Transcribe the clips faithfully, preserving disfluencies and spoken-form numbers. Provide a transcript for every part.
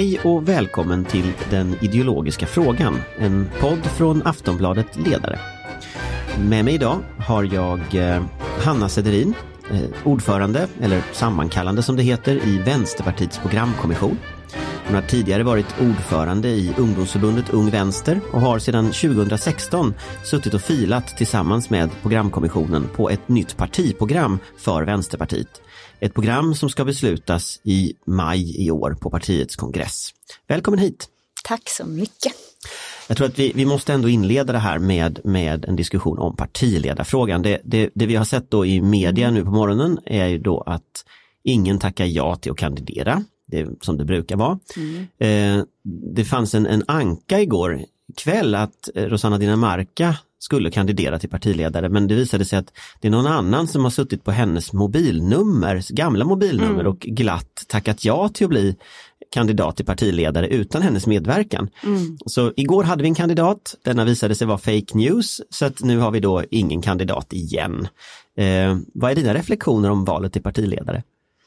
Hej och välkommen till Den ideologiska frågan, en podd från Aftonbladet Ledare. Med mig idag har jag eh, Hanna Sederin, eh, ordförande, eller sammankallande som det heter, i Vänsterpartiets programkommission. Hon har tidigare varit ordförande i ungdomsförbundet Ung Vänster och har sedan tjugohundrasexton suttit och filat tillsammans med programkommissionen på ett nytt partiprogram för Vänsterpartiet. Ett program som ska beslutas i maj i år på partiets kongress. Välkommen hit! Tack så mycket! Jag tror att vi, vi måste ändå inleda det här med, med en diskussion om partiledarfrågan. Det, det, det vi har sett då i media nu på morgonen är ju då att ingen tackar ja till att kandidera. Det är som det brukar vara. Mm. Eh, det fanns en, en anka igår kväll att Rosanna Dinamarca skulle kandidera till partiledare, men det visade sig att det är någon annan som har suttit på hennes mobilnummer, gamla mobilnummer mm. och glatt tackat ja till att bli kandidat till partiledare utan hennes medverkan. Mm. Så igår hade vi en kandidat, denna visade sig vara fake news, så att nu har vi då ingen kandidat igen. Eh, vad är dina reflektioner om valet till partiledare?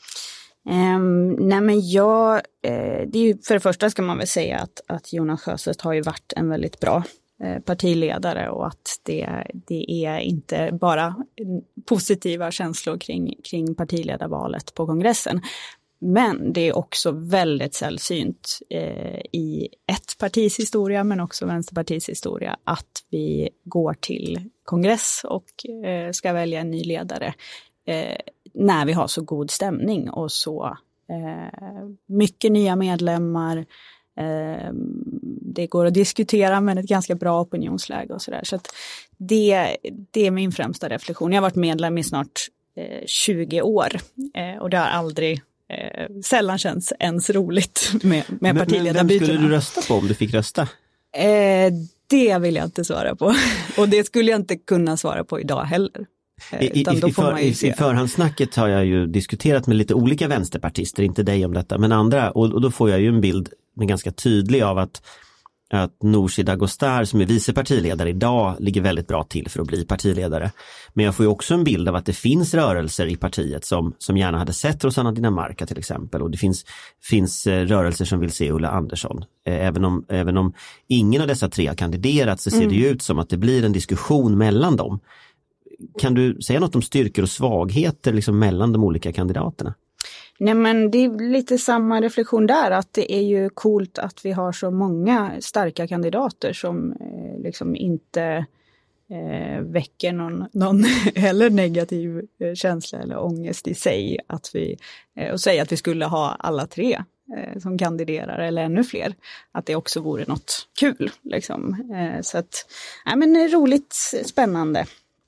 Um, nej men jag, eh, det är ju, för det första ska man väl säga att, att Jonas Sjöstedt har ju varit en väldigt bra eh, partiledare och att det, det är inte bara positiva känslor kring, kring partiledarvalet på kongressen. Men det är också väldigt sällsynt eh, i ett partis historia, men också Vänsterpartiets historia, att vi går till kongress och eh, ska välja en ny ledare eh, när vi har så god stämning och så eh, mycket nya medlemmar. Eh, det går att diskutera med ett ganska bra opinionsläge och sådär. Så att det, det är min främsta reflektion. Jag har varit medlem i snart eh, tjugo år eh, och det har aldrig Eh, sällan känns ens roligt med, med partiledarbytena. Men vem skulle du rösta på om du fick rösta? Eh, det vill jag inte svara på. Och det skulle jag inte kunna svara på idag heller. Eh, I, i, i, för, i, I förhandssnacket har jag ju diskuterat med lite olika vänsterpartister, inte dig om detta, men andra. Och, och då får jag ju en bild med ganska tydlig av att att Nooshi Dadgostar som är vice partiledare idag ligger väldigt bra till för att bli partiledare. Men jag får ju också en bild av att det finns rörelser i partiet som, som gärna hade sett Rosanna Dinamarca till exempel. Och det finns, finns rörelser som vill se Ulla Andersson. Även om, även om ingen av dessa tre har kandiderat så ser mm. det ju ut som att det blir en diskussion mellan dem. Kan du säga något om styrkor och svagheter liksom mellan de olika kandidaterna? Nej, men det är lite samma reflektion där, att det är ju coolt att vi har så många starka kandidater som eh, liksom inte eh, väcker någon, någon heller negativ eh, känsla eller ångest i sig, att vi, eh, och säga att vi skulle ha alla tre eh, som kandiderar eller ännu fler, att det också vore något kul liksom. Eh, så att, nej men roligt, spännande.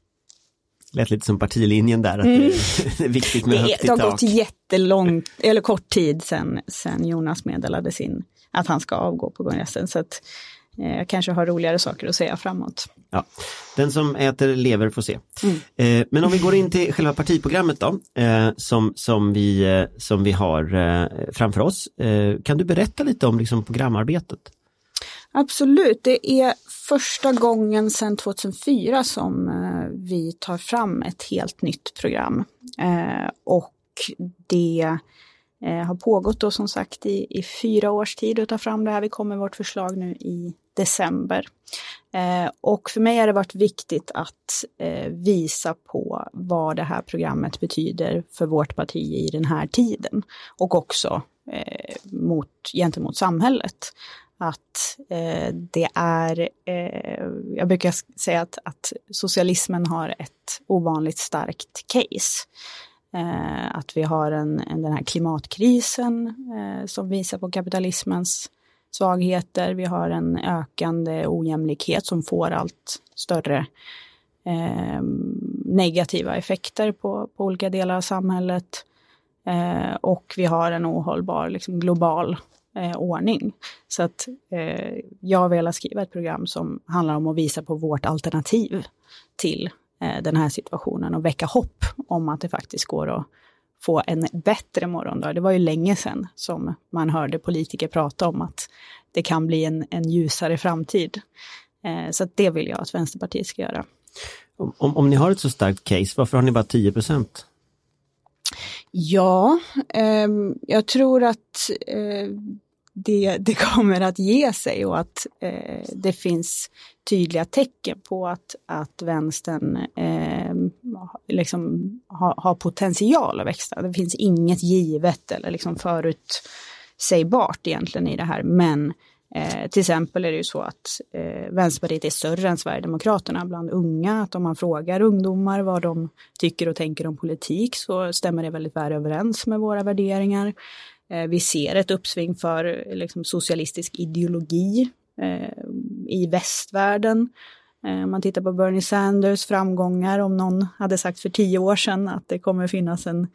Lät lite som partilinjen där, att mm. det är viktigt med högt i tak. Det har gått jättelång, eller kort tid sedan, sedan Jonas meddelade sin, att han ska avgå på kongressen. Så att eh, jag kanske har roligare saker att säga framåt. Ja, den som äter lever får se. Mm. Eh, men om vi går in till själva partiprogrammet då, eh, som, som, vi, eh, som vi har eh, framför oss. Eh, kan du berätta lite om liksom, programarbetet? Absolut, det är första gången sedan tjugohundrafyra som eh, vi tar fram ett helt nytt program. Eh, och det eh, har pågått då som sagt i, i fyra års tid att ta fram det här. Vi kommer med vårt förslag nu i december. Eh, och för mig har det varit viktigt att eh, visa på vad det här programmet betyder för vårt parti i den här tiden. Och också eh, mot, gentemot samhället. Att eh, det är, eh, jag brukar säga att, att socialismen har ett ovanligt starkt case. Eh, att vi har en, en, den här klimatkrisen eh, som visar på kapitalismens svagheter. Vi har en ökande ojämlikhet som får allt större eh, negativa effekter på, på olika delar av samhället. Eh, och vi har en ohållbar liksom, global Eh, ordning. Så att eh, jag vill skriva ett program som handlar om att visa på vårt alternativ till eh, den här situationen och väcka hopp om att det faktiskt går att få en bättre morgondag. Det var ju länge sedan som man hörde politiker prata om att det kan bli en, en ljusare framtid. Eh, så att det vill jag att Vänsterpartiet ska göra. Om, om, om ni har ett så starkt case, varför har ni bara tio procent? Ja, eh, jag tror att eh, det, det kommer att ge sig och att eh, det finns tydliga tecken på att, att vänstern eh, liksom har, har potential att växa. Det finns inget givet eller liksom förutsägbart egentligen i det här, men Eh, till exempel är det ju så att eh, Vänsterpartiet är större än Sverigedemokraterna bland unga. Att om man frågar ungdomar vad de tycker och tänker om politik så stämmer det väldigt väl överens med våra värderingar. Eh, vi ser ett uppsving för liksom, socialistisk ideologi eh, i västvärlden. Eh, om man tittar på Bernie Sanders framgångar, om någon hade sagt för tio år sedan att det kommer finnas en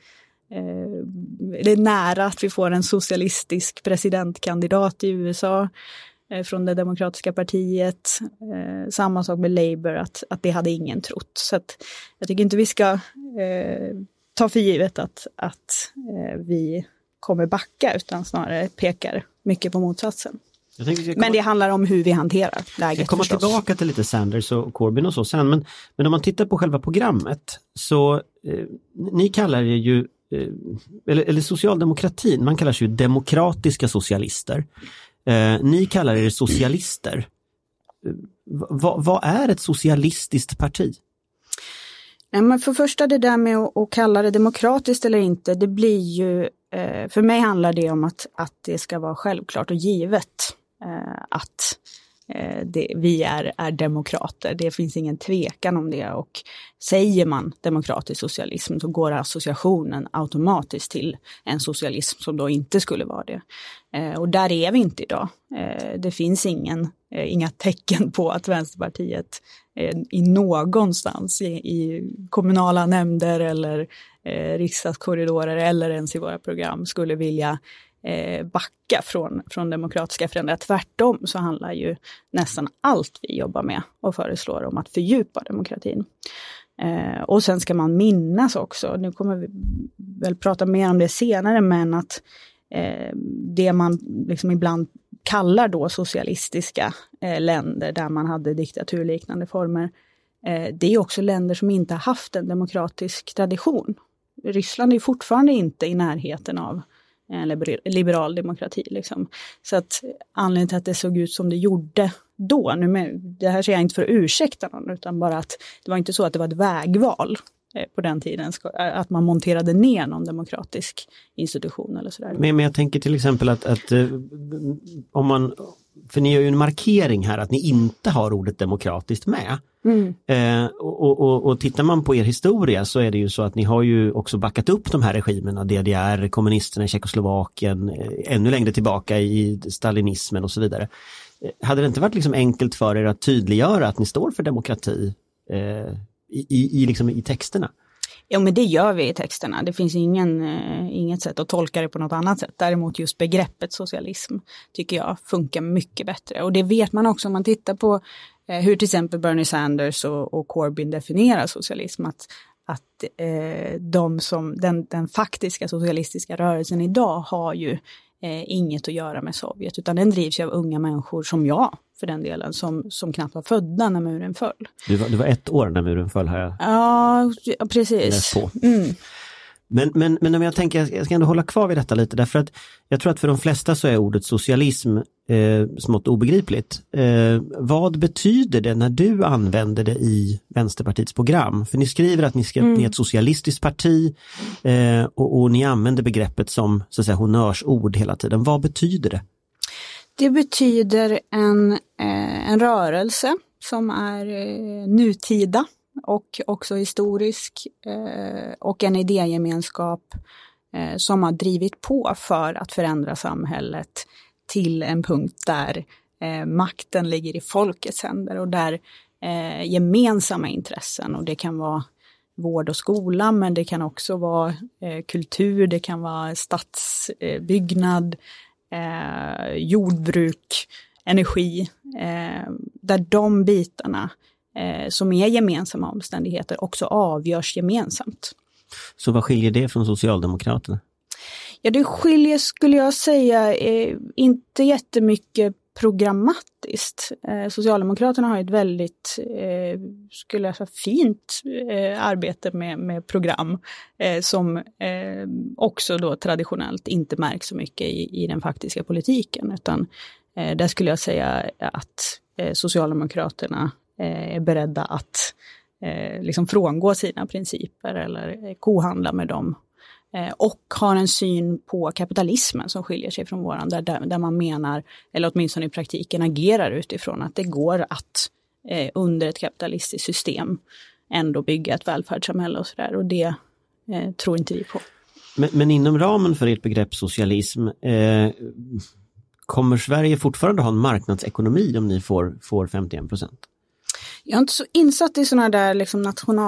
det är nära att vi får en socialistisk presidentkandidat i U S A eh, från det demokratiska partiet. Eh, samma sak med Labour, att, att det hade ingen trott. Så att jag tycker inte vi ska eh, ta för givet att, att eh, vi kommer backa, utan snarare pekar mycket på motsatsen. Jag jag komma... Men det handlar om hur vi hanterar läget. Jag kommer förstås tillbaka till lite Sanders och Corbyn och så sen. Men, men om man tittar på själva programmet så eh, ni kallar det ju Eller, eller socialdemokratin, man kallar sig ju demokratiska socialister. Eh, ni kallar er socialister. Eh, vad, vad är ett socialistiskt parti? Nej, men för första det där med att, att kalla det demokratiskt eller inte, det blir ju, eh, för mig handlar det om att, att det ska vara självklart och givet eh, att Det, vi är, är demokrater. Det finns ingen tvekan om det, och säger man demokratisk socialism så går associationen automatiskt till en socialism som då inte skulle vara det. Eh, och där är vi inte idag. Eh, det finns ingen, eh, inga tecken på att Vänsterpartiet eh, i någonstans i, i kommunala nämnder eller eh, riksdagskorridorer eller ens i våra program skulle vilja Eh, backa från, från demokratiska förändringar. Tvärtom så handlar ju nästan allt vi jobbar med och föreslår om att fördjupa demokratin. Eh, och sen ska man minnas också, nu kommer vi väl prata mer om det senare, men att eh, det man liksom ibland kallar då socialistiska eh, länder där man hade diktaturliknande former, eh, det är också länder som inte har haft en demokratisk tradition. Ryssland är fortfarande inte i närheten av en liberal demokrati. Liksom. Så att anledningen till att det såg ut som det gjorde då, nu med, det här säger jag inte för att ursäkta någon, utan bara att det var inte så att det var ett vägval eh, på den tiden, att man monterade ner någon demokratisk institution eller sådär. Men, men jag tänker till exempel att, att eh, om man, för ni har ju en markering här att ni inte har ordet demokratiskt med. Mm. Eh, och, och, och tittar man på er historia så är det ju så att ni har ju också backat upp de här regimerna, D D R, kommunisterna i Tjeckoslovakien, eh, ännu längre tillbaka i stalinismen och så vidare. Eh, hade det inte varit liksom enkelt för er att tydliggöra att ni står för demokrati eh, i, i, liksom i texterna? Ja, men det gör vi i texterna. Det finns ingen, eh, inget sätt att tolka det på något annat sätt. Däremot just begreppet socialism tycker jag funkar mycket bättre. Och det vet man också om man tittar på eh, hur till exempel Bernie Sanders och, och Corbyn definierar socialism. Att, att eh, de som, den, den faktiska socialistiska rörelsen idag har ju eh, inget att göra med Sovjet. Utan den drivs av unga människor som jag, för den delen, som, som knappt var födda när muren föll. Du var, du var ett år när muren föll, har jag. Ja, precis. Mm. Men, men, men om jag tänker, jag ska ändå hålla kvar vid detta lite, därför att jag tror att för de flesta så är ordet socialism eh, smått obegripligt. Eh, vad betyder det när du använder det i Vänsterpartiets program? För ni skriver att ni, ska, mm. ni är ett socialistiskt parti eh, och, och ni använder begreppet som så att säga honnörsord hela tiden. Vad betyder det? Det betyder en, eh, en rörelse som är eh, nutida och också historisk eh, och en idégemenskap eh, som har drivit på för att förändra samhället till en punkt där eh, makten ligger i folkets händer och där eh, gemensamma intressen, och det kan vara vård och skola, men det kan också vara eh, kultur, det kan vara stadsbyggnad, eh, jordbruk, energi, eh, där de bitarna eh, som är gemensamma omständigheter också avgörs gemensamt. Så vad skiljer det från Socialdemokraterna? Ja, det skiljer, skulle jag säga, eh, inte jättemycket programmatiskt. Eh, Socialdemokraterna har ett väldigt, eh, skulle jag säga, fint eh, arbete med, med program eh, som eh, också då traditionellt inte märks så mycket i, i den faktiska politiken, utan eh, där skulle jag säga att eh, Socialdemokraterna eh, är beredda att eh, liksom frångå sina principer eller eh, kohandla med dem. Och har en syn på kapitalismen som skiljer sig från våran, där, där man menar, eller åtminstone i praktiken agerar utifrån att det går att eh, under ett kapitalistiskt system ändå bygga ett välfärdssamhälle och sådär, och det eh, tror inte vi på. Men, men inom ramen för ert begrepp socialism, eh, kommer Sverige fortfarande ha en marknadsekonomi om ni får, får femtioen procent? Jag är inte så insatt i sådana där liksom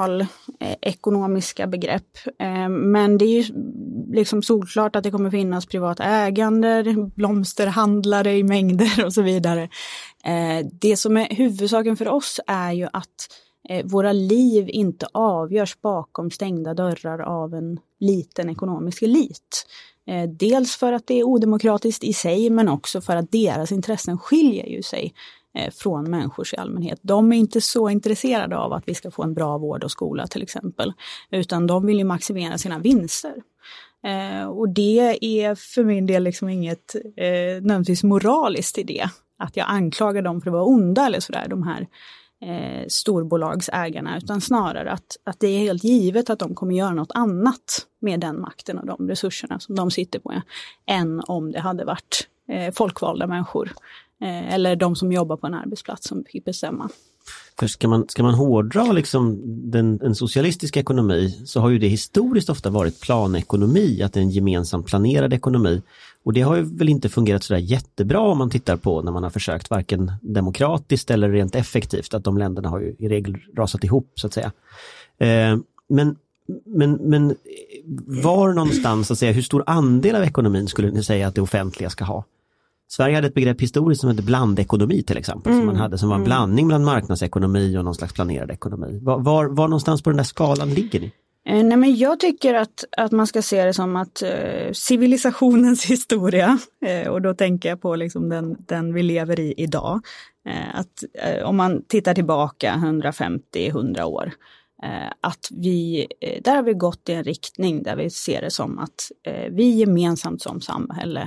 nationalekonomiska begrepp, eh, men det är ju liksom solklart att det kommer finnas privat ägande, blomsterhandlare i mängder och så vidare. Eh, det som är huvudsaken för oss är ju att eh, våra liv inte avgörs bakom stängda dörrar av en liten ekonomisk elit. Eh, dels för att det är odemokratiskt i sig, men också för att deras intressen skiljer ju sig från människors i allmänhet. De är inte så intresserade av att vi ska få en bra vård och skola till exempel, utan de vill ju maximera sina vinster. Eh, och det är för min del liksom inget eh, nödvändigtvis moraliskt i det, att jag anklagar dem för att vara onda eller sådär, de här eh, storbolagsägarna, utan snarare att, att det är helt givet att de kommer göra något annat med den makten och de resurserna som de sitter på, än om det hade varit eh, folkvalda människor eller de som jobbar på en arbetsplats som fick bestämma. För ska man, ska man hårdra liksom den, en socialistisk ekonomi, så har ju det historiskt ofta varit planekonomi, att det är en gemensamt planerad ekonomi. Och det har ju väl inte fungerat sådär jättebra om man tittar på när man har försökt varken demokratiskt eller rent effektivt, att de länderna har ju i regel rasat ihop så att säga. Eh, men, men, men var någonstans, så att säga, hur stor andel av ekonomin skulle ni säga att det offentliga ska ha? Sverige hade ett begrepp historiskt som hette blandekonomi till exempel, mm. som man hade, som var en blandning bland marknadsekonomi och någon slags planerad ekonomi. Var, var, var någonstans på den där skalan ligger ni? Eh, nej men jag tycker att, att man ska se det som att eh, civilisationens historia, eh, och då tänker jag på liksom den, den vi lever i idag, eh, att eh, om man tittar tillbaka hundrafemtio till hundra år, eh, att vi, eh, där har vi gått i en riktning där vi ser det som att eh, vi gemensamt som samhälle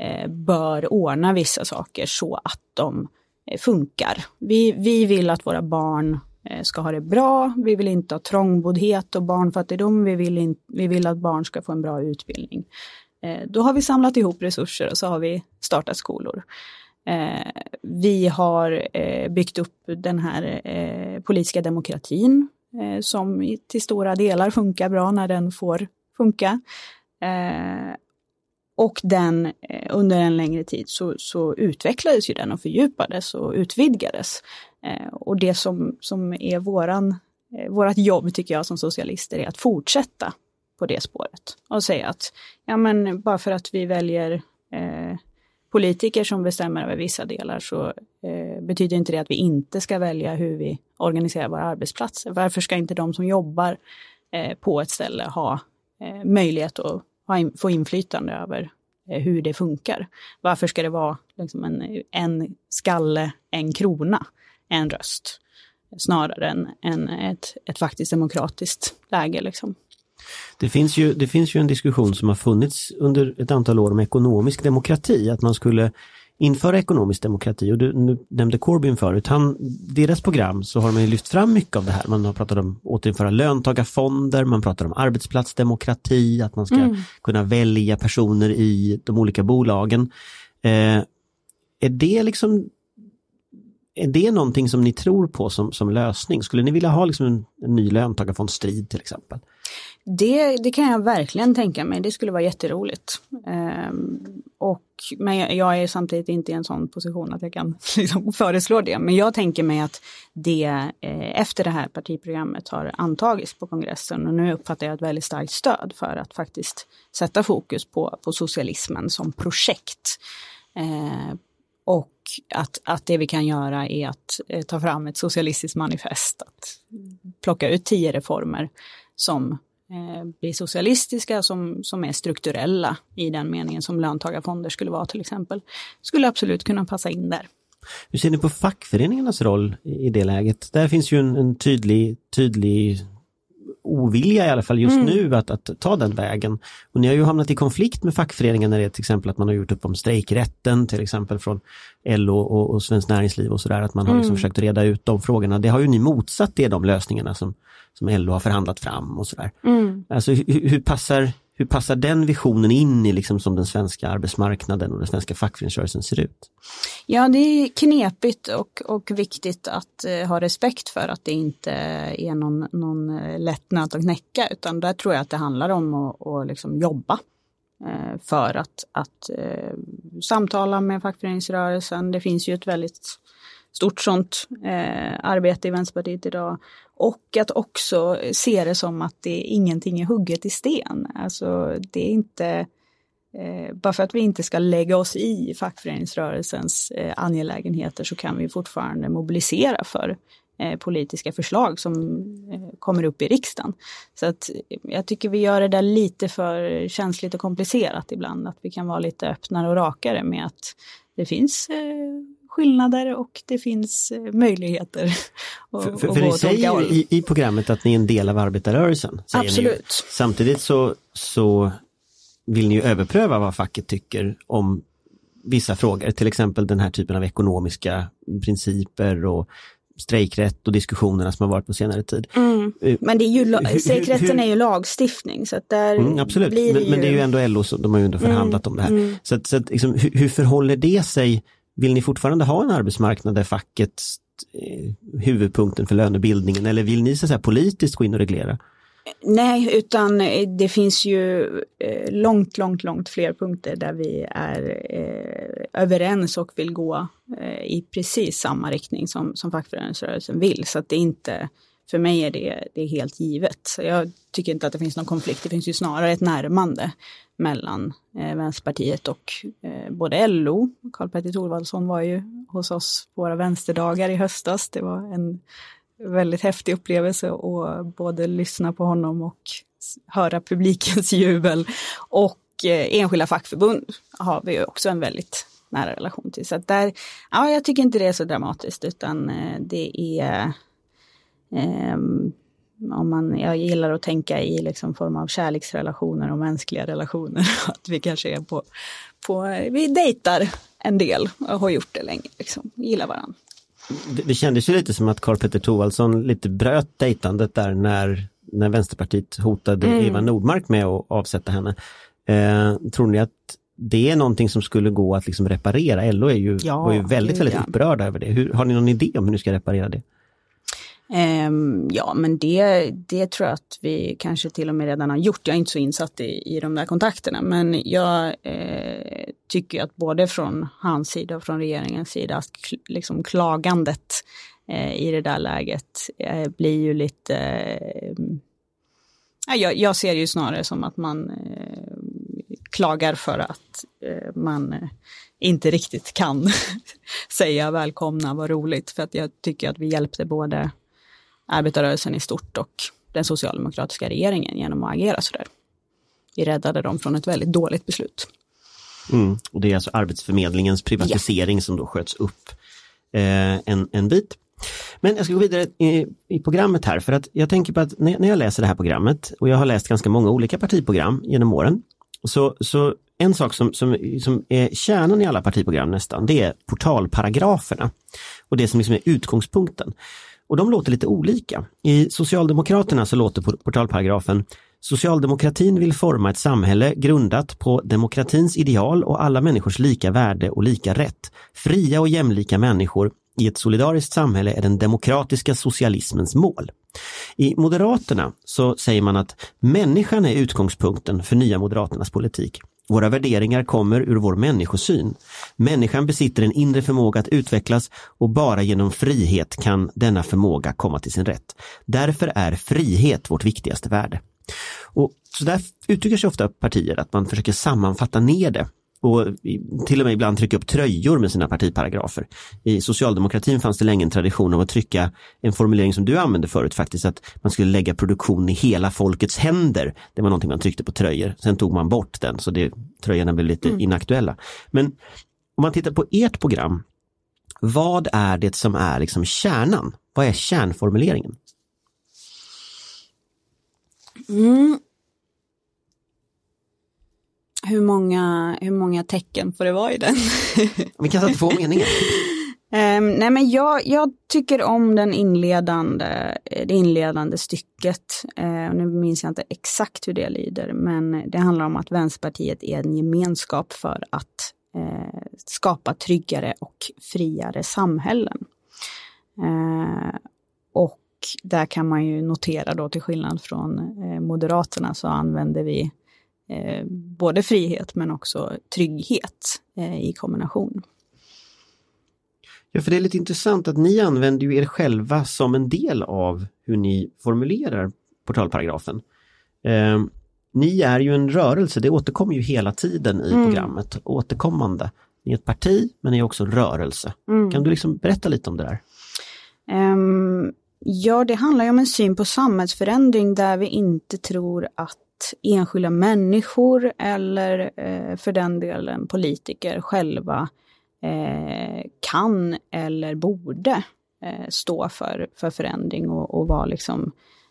bör ordna vissa saker så att de funkar. Vi, vi vill att våra barn ska ha det bra. Vi vill inte ha trångboddhet och barnfattigdom. Vi vill, in, vi vill att barn ska få en bra utbildning. Då har vi samlat ihop resurser och så har vi startat skolor. Vi har byggt upp den här politiska demokratin som till stora delar funkar bra när den får funka. Och den, under en längre tid så, så utvecklades ju den och fördjupades och utvidgades. Eh, och det som, som är våran, eh, vårat jobb tycker jag som socialister är att fortsätta på det spåret. Och säga att ja, men bara för att vi väljer eh, politiker som bestämmer över vissa delar så eh, betyder inte det att vi inte ska välja hur vi organiserar våra arbetsplatser. Varför ska inte de som jobbar eh, på ett ställe ha eh, möjlighet att få inflytande över hur det funkar? Varför ska det vara liksom en, en skalle, en krona, en röst? Snarare än, än ett, ett faktiskt demokratiskt läge. Liksom. Det finns ju, det finns ju en diskussion som har funnits under ett antal år om ekonomisk demokrati. Att man skulle införa ekonomisk demokrati. Och du nu nämnde Corbyn förut. Han, deras program så har man ju lyft fram mycket av det här. Man har pratat om återinföra löntagarfonder. Man pratar om arbetsplatsdemokrati. Att man ska mm. kunna välja personer i de olika bolagen. Eh, är det liksom... Är det någonting som ni tror på som, som lösning? Skulle ni vilja ha liksom en, en ny löntagarfondstrid till exempel? Det, det kan jag verkligen tänka mig. Det skulle vara jätteroligt. Um, och, men jag, jag är samtidigt inte i en sån position att jag kan liksom föreslå det. Men jag tänker mig att det eh, efter det här partiprogrammet har antagits på kongressen. Och nu uppfattar jag ett väldigt starkt stöd för att faktiskt sätta fokus på, på socialismen som projekt. Eh, Och att, att det vi kan göra är att eh, ta fram ett socialistiskt manifest. Att plocka ut tio reformer som eh, blir socialistiska, som, som är strukturella i den meningen som löntagarfonder skulle vara till exempel, skulle absolut kunna passa in där. Hur ser ni på fackföreningarnas roll i det läget? Där finns ju en, en tydlig, tydlig ovilja i alla fall just mm. nu att, att ta den vägen. Och ni har ju hamnat i konflikt med fackföreningar när det är till exempel att man har gjort upp om strejkrätten till exempel från L O och, och Svenskt Näringsliv och sådär, att man har liksom mm. försökt reda ut de frågorna. Det har ju ni motsatt er, de lösningarna som, som L O har förhandlat fram och sådär. Mm. Alltså hur, hur passar Hur passar den visionen in i liksom som den svenska arbetsmarknaden och den svenska fackföreningsrörelsen ser ut? Ja, det är knepigt och, och viktigt att eh, ha respekt för att det inte är någon, någon lätt nöt att knäcka, utan där tror jag att det handlar om att, att liksom jobba eh, för att, att eh, samtala med fackföreningsrörelsen. Det finns ju ett väldigt stort sånt eh, arbete i Vänsterpartiet idag. Och att också se det som att det ingenting är hugget i sten. Alltså det är inte, eh, bara för att vi inte ska lägga oss i fackföreningsrörelsens eh, angelägenheter, så kan vi fortfarande mobilisera för eh, politiska förslag som eh, kommer upp i riksdagen. Så att jag tycker vi gör det där lite för känsligt och komplicerat ibland. Att vi kan vara lite öppnare och rakare med att det finns eh, skillnader och det finns möjligheter. Och, för för, för ni säger i, i programmet att ni är en del av arbetarrörelsen. Absolut. Ni. Samtidigt så, så vill ni ju överpröva vad facket tycker om vissa frågor. Till exempel den här typen av ekonomiska principer och strejkrätt och diskussionerna som har varit på senare tid. Mm. Men det är ju, strejkrätten är ju lagstiftning. Så att där mm, absolut, blir det men, ju... men det är ju ändå L O, de har ju ändå förhandlat mm, om det här. Mm. Så, att, så att, liksom, hur, hur förhåller det sig? Vill ni fortfarande ha en arbetsmarknad där facket eh, huvudpunkten för lönebildningen, eller vill ni så att säga politiskt gå in och reglera? Nej, utan det finns ju eh, långt, långt, långt fler punkter där vi är eh, överens och vill gå eh, i precis samma riktning som, som fackföreningsrörelsen vill. Så att det inte, för mig är det, det är helt givet. Så jag tycker inte att det finns någon konflikt. Det finns ju snarare ett närmande mellan eh, Vänsterpartiet och eh, både L O. Karl-Petter Thorwaldsson var ju hos oss på våra vänsterdagar i höstas. Det var en väldigt häftig upplevelse att både lyssna på honom och höra publikens jubel. Och eh, enskilda fackförbund har vi ju också en väldigt nära relation till. Så att där, ja, jag tycker inte det är så dramatiskt, utan eh, det är... Eh, om man, jag gillar att tänka i liksom form av kärleksrelationer och mänskliga relationer, att vi kanske är på, på vi dejtar en del och har gjort det länge, liksom, gillar varandra. Det, det kändes ju lite som att Karl-Petter Thorwaldsson lite bröt dejtandet där när, när Vänsterpartiet hotade mm. Eva Nordmark med att avsätta henne. Eh, tror ni att det är någonting som skulle gå att liksom reparera? L O är ju, ja, var ju väldigt, väldigt ja. upprörda över det. Hur, har ni någon idé om hur ni ska reparera det? Um, ja, men det, det tror jag att vi kanske till och med redan har gjort. Jag är inte så insatt i, i de där kontakterna, men jag eh, tycker att både från hans sida och från regeringens sida att liksom klagandet eh, i det där läget eh, blir ju lite... Eh, jag, jag ser ju snarare som att man eh, klagar för att eh, man eh, inte riktigt kan säga välkomna, vad roligt. För att jag tycker att vi hjälpte både arbetarrörelsen i stort och den socialdemokratiska regeringen genom att agera så där. Vi räddade dem från ett väldigt dåligt beslut. Mm, och det är alltså Arbetsförmedlingens privatisering ja. som då sköts upp eh, en, en bit. Men jag ska gå vidare i, i programmet här, för att jag tänker på att när, när jag läser det här programmet, och jag har läst ganska många olika partiprogram genom åren, så, så en sak som, som, som är kärnan i alla partiprogram nästan, det är portalparagraferna och det som liksom är utgångspunkten. Och de låter lite olika. I Socialdemokraterna så låter portalparagrafen: socialdemokratin vill forma ett samhälle grundat på demokratins ideal och alla människors lika värde och lika rätt. Fria och jämlika människor i ett solidariskt samhälle är den demokratiska socialismens mål. I Moderaterna så säger man att människan är utgångspunkten för nya Moderaternas politik. Våra värderingar kommer ur vår människosyn. Människan besitter en inre förmåga att utvecklas och bara genom frihet kan denna förmåga komma till sin rätt. Därför är frihet vårt viktigaste värde. Och så där uttrycker sig ofta partier att man försöker sammanfatta ner det och till och med ibland trycka upp tröjor med sina partiparagrafer. I socialdemokratin fanns det länge en tradition av att trycka en formulering som du använde förut faktiskt, att man skulle lägga produktion i hela folkets händer. Det var någonting man tryckte på tröjor. Sen tog man bort den så det, tröjorna blev lite mm. inaktuella. Men om man tittar på ert program, vad är det som är liksom kärnan? Vad är kärnformuleringen? Mm. Hur många, hur många tecken får det vara i den? Vi kan sätta två meningar. um, nej men jag, jag tycker om den inledande, det inledande stycket. Uh, nu minns jag inte exakt hur det lyder, men det handlar om att Vänsterpartiet är en gemenskap för att uh, skapa tryggare och friare samhällen. Uh, och där kan man ju notera då, till skillnad från uh, Moderaterna, så använder vi Eh, både frihet men också trygghet eh, i kombination. Ja, för det är lite intressant att ni använder ju er själva som en del av hur ni formulerar portalparagrafen. Eh, ni är ju en rörelse, det återkommer ju hela tiden i mm. programmet, återkommande. Ni är ett parti, men ni är också en rörelse. Mm. Kan du liksom berätta lite om det där? Um, ja, det handlar ju om en syn på samhällsförändring där vi inte tror att enskilda människor eller eh, för den delen politiker själva eh, kan eller borde eh, stå för, för förändring och, och vara liksom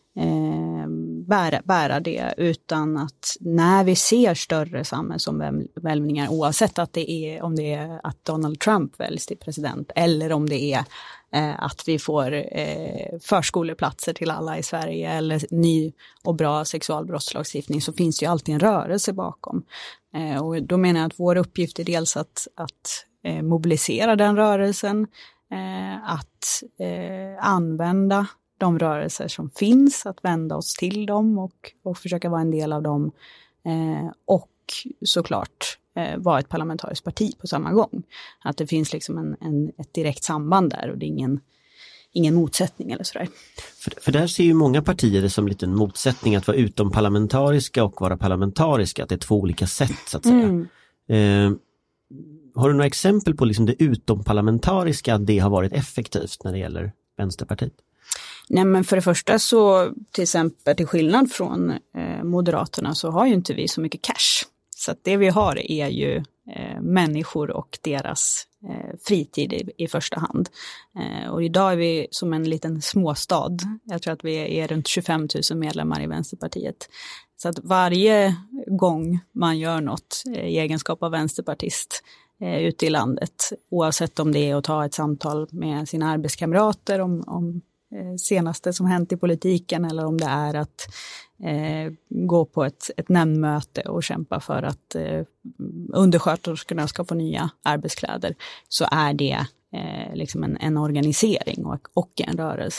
eh, bära, bära det, utan att när vi ser större samhällsomvälvningar, oavsett att det är, om det är att Donald Trump väljs till president eller om det är eh, att vi får eh, förskoleplatser till alla i Sverige eller ny och bra sexualbrottslagstiftning, så finns det ju alltid en rörelse bakom. Eh, och då menar jag att vår uppgift är dels att, att eh, mobilisera den rörelsen, eh, att eh, använda de rörelser som finns, att vända oss till dem och, och försöka vara en del av dem, eh, och såklart eh, vara ett parlamentariskt parti på samma gång. Att det finns liksom en, en, ett direkt samband där och det är ingen, ingen motsättning eller sådär. För, för där ser ju många partier det som lite en motsättning att vara utomparlamentariska och vara parlamentariska, att det är två olika sätt så att säga. Mm. Eh, har du några exempel på liksom det utomparlamentariska, att det har varit effektivt när det gäller Vänsterpartiet? Nej, men för det första så, till exempel till skillnad från eh, Moderaterna, så har ju inte vi så mycket cash. Så att det vi har är ju eh, människor och deras eh, fritid i, i första hand. Eh, och idag är vi som en liten småstad. Jag tror att vi är, är runt tjugofem tusen medlemmar i Vänsterpartiet. Så att varje gång man gör något eh, i egenskap av vänsterpartist eh, ute i landet, oavsett om det är att ta ett samtal med sina arbetskamrater om, om senaste som hänt i politiken eller om det är att eh, gå på ett, ett nämndmöte och kämpa för att eh, undersköterskorna ska få nya arbetskläder, så är det eh, liksom en, en organisering och, och en rörelse.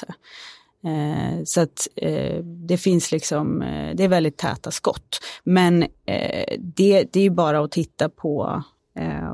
Eh, så att eh, det finns liksom, eh, det är väldigt täta skott. Men eh, det, det är ju bara att titta på eh,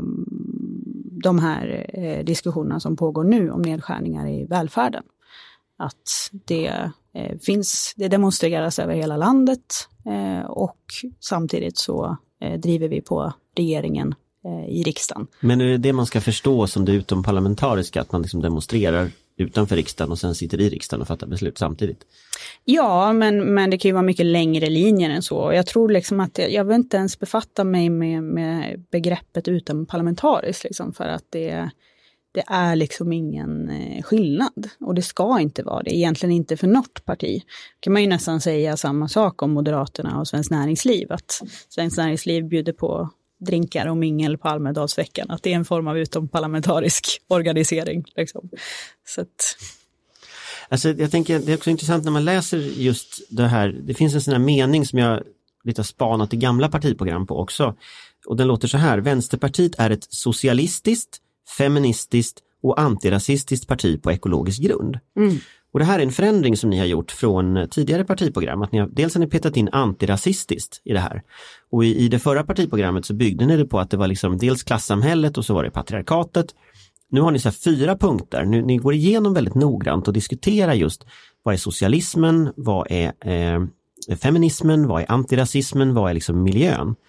de här eh, diskussionerna som pågår nu om nedskärningar i välfärden. Att det eh, finns, det demonstreras över hela landet eh, och samtidigt så eh, driver vi på regeringen eh, i riksdagen. Men är det det man ska förstå som det utomparlamentariska, att man liksom demonstrerar utanför riksdagen och sen sitter i riksdagen och fattar beslut samtidigt? Ja, men, men det kan ju vara mycket längre linjer än så. Jag tror liksom att jag, jag vill inte ens befatta mig med, med begreppet utomparlamentariskt liksom, för att det Det är liksom ingen skillnad och det ska inte vara det, egentligen inte för något parti. Kan man ju nästan säga samma sak om Moderaterna och Svenskt Näringsliv, att Svenskt Näringsliv bjuder på drinkar och mingel på Almedalsveckan, att det är en form av utomparlamentarisk organisering. Liksom. Så att... Alltså, jag tänker, det är också intressant när man läser just det här, det finns en sån här mening som jag lite har spanat i gamla partiprogram på också, och den låter så här: Vänsterpartiet är ett socialistiskt, feministiskt och antirasistiskt parti på ekologisk grund. Mm. Och det här är en förändring som ni har gjort från tidigare partiprogram. Att ni har, dels har ni petat in antirasistiskt i det här. Och i, i det förra partiprogrammet så byggde ni det på att det var liksom dels klassamhället och så var det patriarkatet. Nu har ni så här fyra punkter. Nu, ni går igenom väldigt noggrant och diskuterar just vad är socialismen, vad är eh, feminismen, vad är antirasismen, vad är liksom miljön.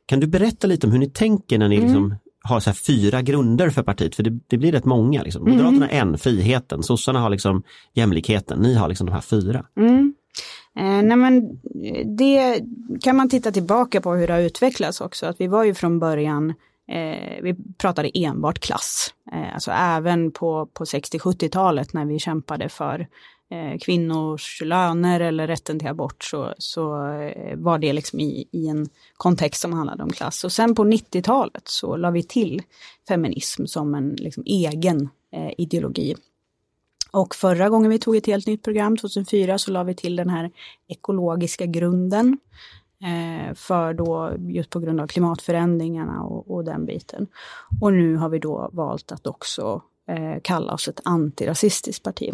Kan du berätta lite om hur ni tänker när ni mm. liksom har så här fyra grunder för partiet? För det, det blir rätt många. Liksom. Moderaterna har en, friheten. Sossarna har liksom jämlikheten. Ni har liksom de här fyra. Mm. Eh, nej men det kan man titta tillbaka på hur det har utvecklats också. Att vi var ju från början, eh, vi pratade enbart klass. Eh, alltså även på, på sextio-sjuttiotalet när vi kämpade för eh, kvinnors löner eller rätten till abort, så, så eh, var det liksom i, i en kontext som handlade om klass. Och sen på nittiotalet så la vi till feminism som en liksom egen eh, ideologi. Och förra gången vi tog ett helt nytt program, tjugohundrafyra, så la vi till den här ekologiska grunden. Eh, för då just på grund av klimatförändringarna och, och den biten. Och nu har vi då valt att också eh, kalla oss ett antirasistiskt parti.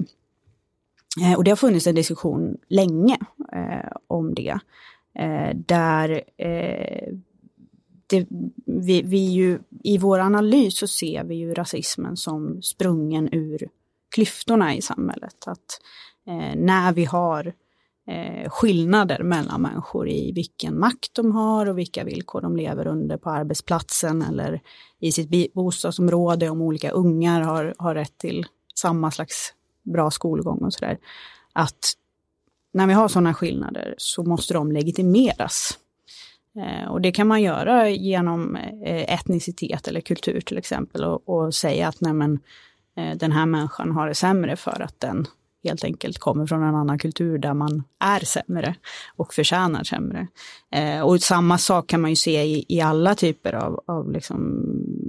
Eh, och det har funnits en diskussion länge eh, om det. Eh, där eh, det, vi, vi ju, i vår analys så ser vi ju rasismen som sprungen ur klyftorna i samhället. Att eh, när vi har eh, skillnader mellan människor i vilken makt de har och vilka villkor de lever under på arbetsplatsen eller i sitt bostadsområde, om olika ungar har, har rätt till samma slags bra skolgång och sådär. Att när vi har sådana skillnader så måste de legitimeras. Eh, och det kan man göra genom eh, etnicitet eller kultur till exempel, och, och säga att nej men, den här människan har det sämre för att den helt enkelt kommer från en annan kultur där man är sämre och förtjänar sämre. Eh, och samma sak kan man ju se i, i alla typer av, av liksom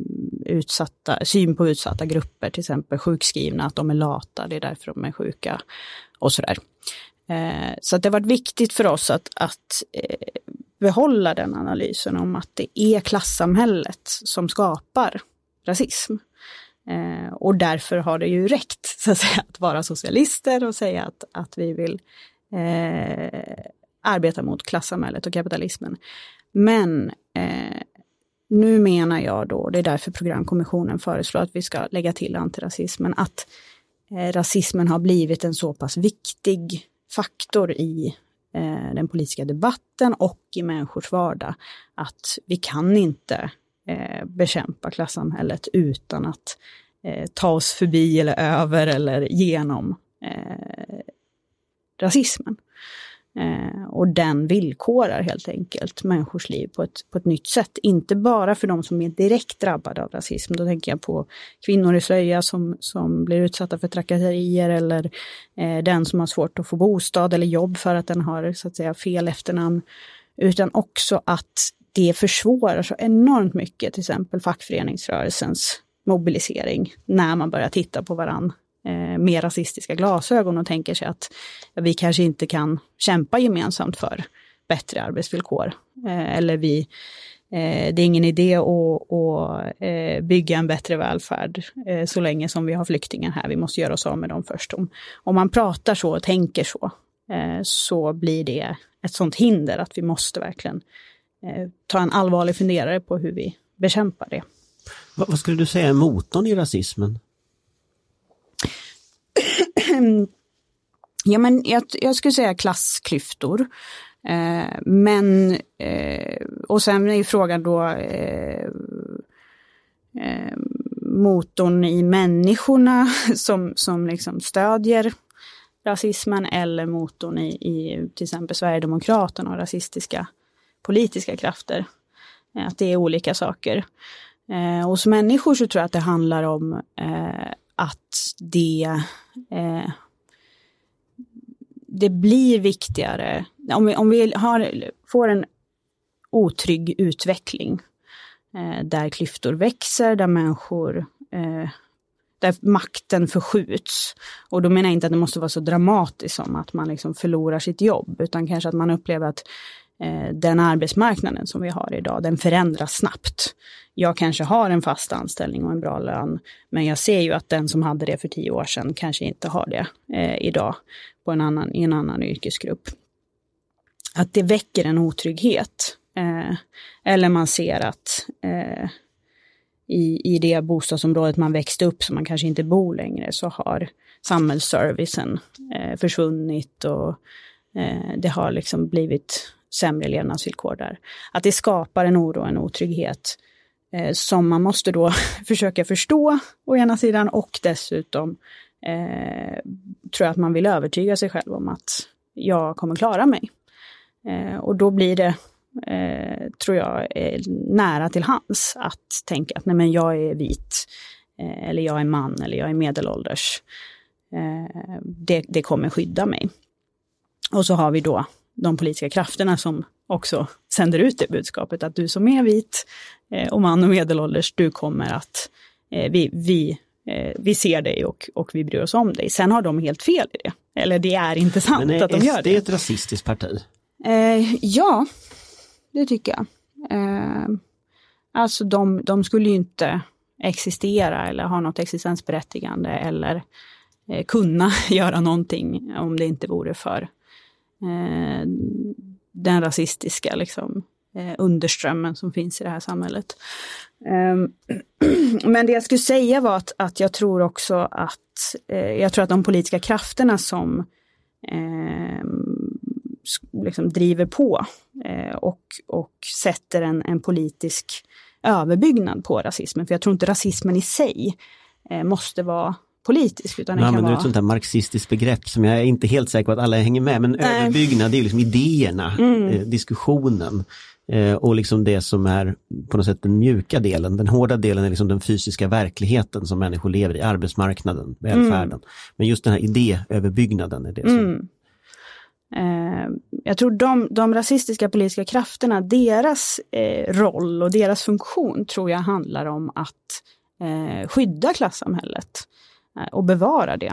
utsatta, syn på utsatta grupper, till exempel sjukskrivna, att de är lata, det är därför de är sjuka och sådär. Eh, så att det har varit viktigt för oss att, att eh, behålla den analysen om att det är klassamhället som skapar rasism. Eh, och därför har det ju räckt så att, säga, att vara socialister och säga att, att vi vill eh, arbeta mot klassamhället och kapitalismen. Men eh, nu menar jag då, det är därför programkommissionen föreslår att vi ska lägga till antirasismen, att eh, rasismen har blivit en så pass viktig faktor i eh, den politiska debatten och i människors vardag att vi kan inte Eh, bekämpa klassamhället utan att eh, ta oss förbi eller över eller genom eh, rasismen. Eh, och den villkorar helt enkelt människors liv på ett, på ett nytt sätt. Inte bara för de som är direkt drabbade av rasism. Då tänker jag på kvinnor i slöja som, som blir utsatta för trakasserier, eller eh, den som har svårt att få bostad eller jobb för att den har så att säga fel efternamn. Utan också att det försvårar så enormt mycket, till exempel fackföreningsrörelsens mobilisering, när man börjar titta på varann eh, med rasistiska glasögon och tänker sig att ja, vi kanske inte kan kämpa gemensamt för bättre arbetsvillkor. Eh, eller vi, eh, det är ingen idé att, att eh, bygga en bättre välfärd eh, så länge som vi har flyktingar här. Vi måste göra oss av med dem först. Om, om man pratar så och tänker så, eh, så blir det ett sånt hinder att vi måste verkligen ta en allvarlig funderare på hur vi bekämpar det. Vad, vad skulle du säga är motorn i rasismen? Ja, men jag, jag skulle säga klassklyftor. Eh, men eh, och sen är ju frågan då eh, eh, motorn i människorna som, som liksom stödjer rasismen, eller motorn i, i till exempel Sverigedemokraterna och rasistiska politiska krafter. Att det är olika saker. Eh, hos människor så tror jag att det handlar om eh, att det, eh, det blir viktigare. Om vi, om vi har, får en otrygg utveckling eh, där klyftor växer, där människor eh, där makten förskjuts. Och då menar jag inte att det måste vara så dramatiskt som att man liksom förlorar sitt jobb, utan kanske att man upplever att den arbetsmarknaden som vi har idag, den förändras snabbt. Jag kanske har en fast anställning och en bra lön, men jag ser ju att den som hade det för tio år sedan kanske inte har det eh, idag på en annan, i en annan yrkesgrupp. Att det väcker en otrygghet. Eh, eller man ser att eh, i, i det bostadsområdet man växte upp, som man kanske inte bor längre, så har samhällsservicen eh, försvunnit och eh, det har liksom blivit sämre levnadsvillkor där. Att det skapar en oro och en otrygghet eh, som man måste då försöka förstå å ena sidan, och dessutom eh, tror jag att man vill övertyga sig själv om att jag kommer klara mig. Eh, och då blir det, eh, tror jag, eh, nära till hands att tänka att nej, men jag är vit, eh, eller jag är man, eller jag är medelålders. Eh, det, det kommer skydda mig. Och så har vi då de politiska krafterna som också sänder ut det budskapet att du som är vit eh, och man och medelålders, du kommer att, eh, vi, vi, eh, vi ser dig och, och vi bryr oss om dig. Sen har de helt fel i det. Eller det är inte sant. Men är att de gör det. det är ett rasistiskt parti? Eh, ja, det tycker jag. Eh, alltså de, de skulle ju inte existera eller ha något existensberättigande eller eh, kunna göra någonting om det inte vore för eh, den rasistiska liksom, eh, underströmmen som finns i det här samhället. Eh, men det jag skulle säga var att, att jag tror också att eh, jag tror att de politiska krafterna som eh, liksom driver på eh, och, och sätter en, en politisk överbyggnad på rasismen. För jag tror inte rasismen i sig eh, måste vara politisk. Utan det Man kan använder vara ett sånt här marxistiskt begrepp som jag är inte helt säker på att alla hänger med. Men Nej. överbyggnad, det är ju liksom idéerna, mm. eh, diskussionen. Eh, och liksom det som är på något sätt den mjuka delen. Den hårda delen är liksom den fysiska verkligheten som människor lever i. Arbetsmarknaden, välfärden. Mm. Men just den här idéöverbyggnaden är det som... Mm. Eh, jag tror de, de rasistiska politiska krafterna, deras eh, roll och deras funktion tror jag handlar om att eh, skydda klassamhället eh, och bevara det.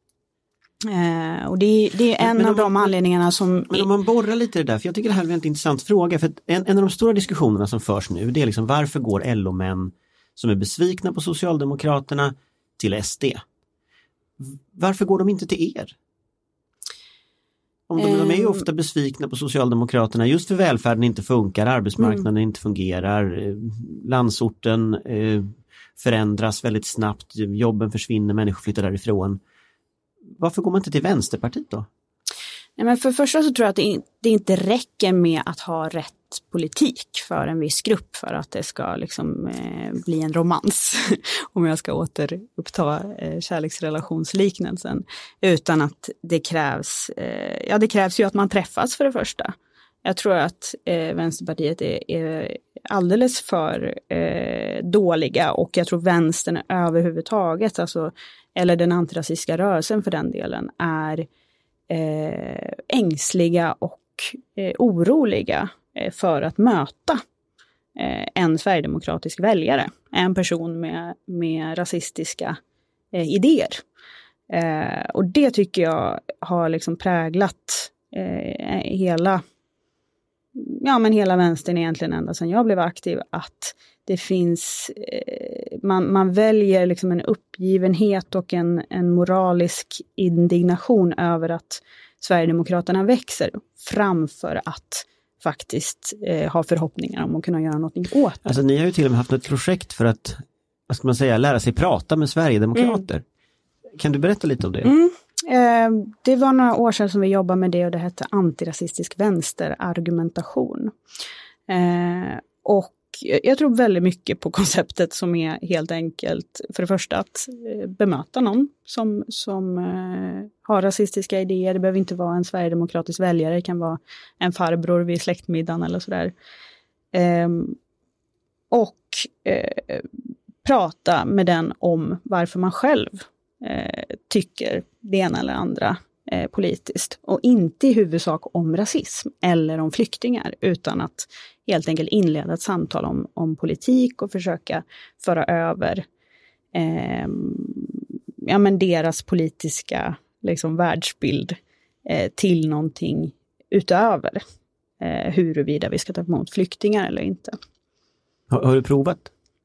Eh, och det, det är en men, av de man, anledningarna som... Men om man borrar lite i det där, för jag tycker det här är en väldigt intressant fråga, för en, en av de stora diskussionerna som förs nu, det är liksom varför går L O-män som är besvikna på Socialdemokraterna till S D? Varför går de inte till er? Om de, de är ju ofta besvikna på Socialdemokraterna just för välfärden inte funkar, arbetsmarknaden mm. inte fungerar, landsorten eh, förändras väldigt snabbt, jobben försvinner, människor flyttar därifrån. Varför går man inte till Vänsterpartiet då? Nej, men för det första så tror jag att det, det inte räcker med att ha rätt politik för en viss grupp för att det ska liksom, eh, bli en romans, om jag ska återuppta eh, kärleksrelationsliknelsen, utan att det krävs, eh, ja det krävs ju att man träffas för det första. Jag tror att eh, Vänsterpartiet är, är alldeles för eh, dåliga, och jag tror vänstern överhuvudtaget, alltså, eller den antirasistiska rörelsen för den delen, är eh, ängsliga och eh, oroliga eh, för att möta eh, en sverigedemokratisk väljare, en person med, med rasistiska eh, idéer. Eh, och det tycker jag har liksom präglat eh, hela ja men hela vänstern egentligen ända sedan jag blev aktiv, att det finns, eh, man, man väljer liksom en uppgivenhet och en, en moralisk indignation över att Sverigedemokraterna växer framför att faktiskt eh, ha förhoppningar om att kunna göra något åt det. Alltså ni har ju till och med haft ett projekt för att, vad ska man säga, lära sig prata med Sverigedemokrater. Mm. Kan du berätta lite om det? Mm. Eh, det var några år sedan som vi jobbade med det, och det hette antirasistisk vänsterargumentation. Eh, och jag tror väldigt mycket på konceptet som är helt enkelt, för det första att eh, bemöta någon som, som eh, har rasistiska idéer. Det behöver inte vara en sverigedemokratisk väljare, det kan vara en farbror vid släktmiddagen eller sådär. Eh, och eh, prata med den om varför man själv eh, tycker det ena eller andra eh, politiskt. Och inte i huvudsak om rasism eller om flyktingar, utan att helt enkelt inleda ett samtal om, om politik och försöka föra över eh, ja, men deras politiska liksom, världsbild eh, till någonting utöver eh, huruvida vi ska ta emot flyktingar eller inte. Har, har du provat?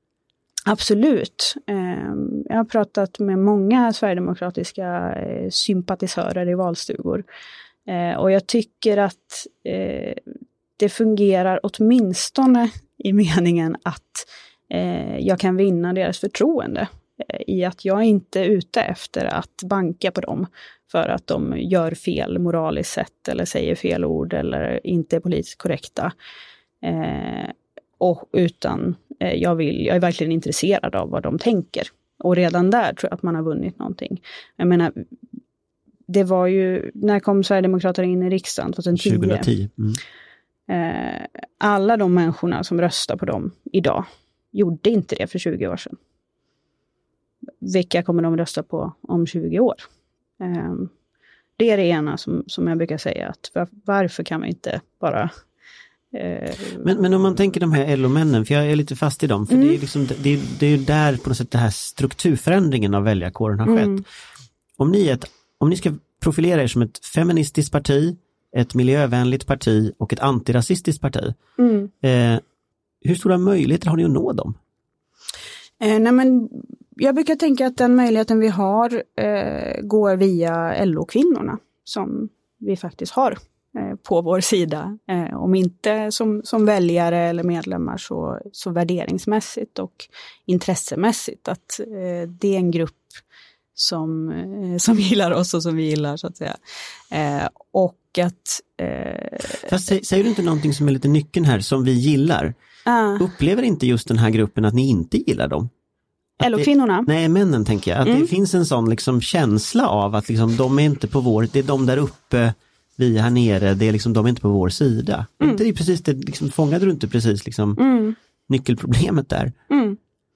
Absolut. Eh, jag har pratat med många sverigedemokratiska eh, sympatisörer i valstugor. Eh, och jag tycker att eh, det fungerar åtminstone i meningen att eh, jag kan vinna deras förtroende. Eh, I att jag inte är ute efter att banka på dem för att de gör fel moraliskt sett eller säger fel ord eller inte är politiskt korrekta. Eh, och utan eh, jag, vill, jag är verkligen intresserad av vad de tänker. Och redan där tror jag att man har vunnit någonting. Jag menar, det var ju, när kom Sverigedemokraterna in i riksdagen? tjugohundratio. tjugohundratio. Mm. Eh, alla de människorna som röstar på dem idag gjorde inte det för tjugo år sedan. Vilka kommer de rösta på om tjugo år? Eh, det är det ena som, som jag brukar säga. Att var, varför kan vi inte bara... Eh, men, men om man tänker de här L O-männen, för jag är lite fast i dem. För mm. det är liksom, det, det är ju där på något sätt den här strukturförändringen av väljarkåren har skett. Mm. Om ni, är ett, om ni ska profilera er som ett feministiskt parti, ett miljövänligt parti och ett antirasistiskt parti. Mm. Eh, hur stora möjligheter har ni att nå dem? Eh, nej men, jag brukar tänka att den möjligheten vi har eh, går via L O-kvinnorna som vi faktiskt har eh, på vår sida. Eh, om inte som, som väljare eller medlemmar så, så värderingsmässigt och intressemässigt. Att eh, det är en grupp som, eh, som gillar oss och som vi gillar så att säga. Eh, och att... Eh, Fast sä, säger du inte någonting som är lite nyckeln här som vi gillar? Uh, Upplever inte just den här gruppen att ni inte gillar dem? L O-kvinnorna? Nej, männen tänker jag. Att mm. det finns en sån liksom känsla av att liksom, de är inte på vår... Det är de där uppe, vi här nere, det är liksom, de är inte på vår sida. Mm. Det är precis det, liksom, fångade du inte precis liksom, mm. nyckelproblemet där? Mm.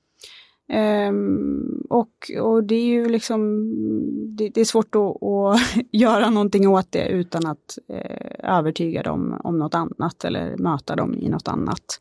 Um, och, och det är ju liksom det, det är svårt att, att göra någonting åt det utan att eh, övertyga dem om något annat eller möta dem i något annat.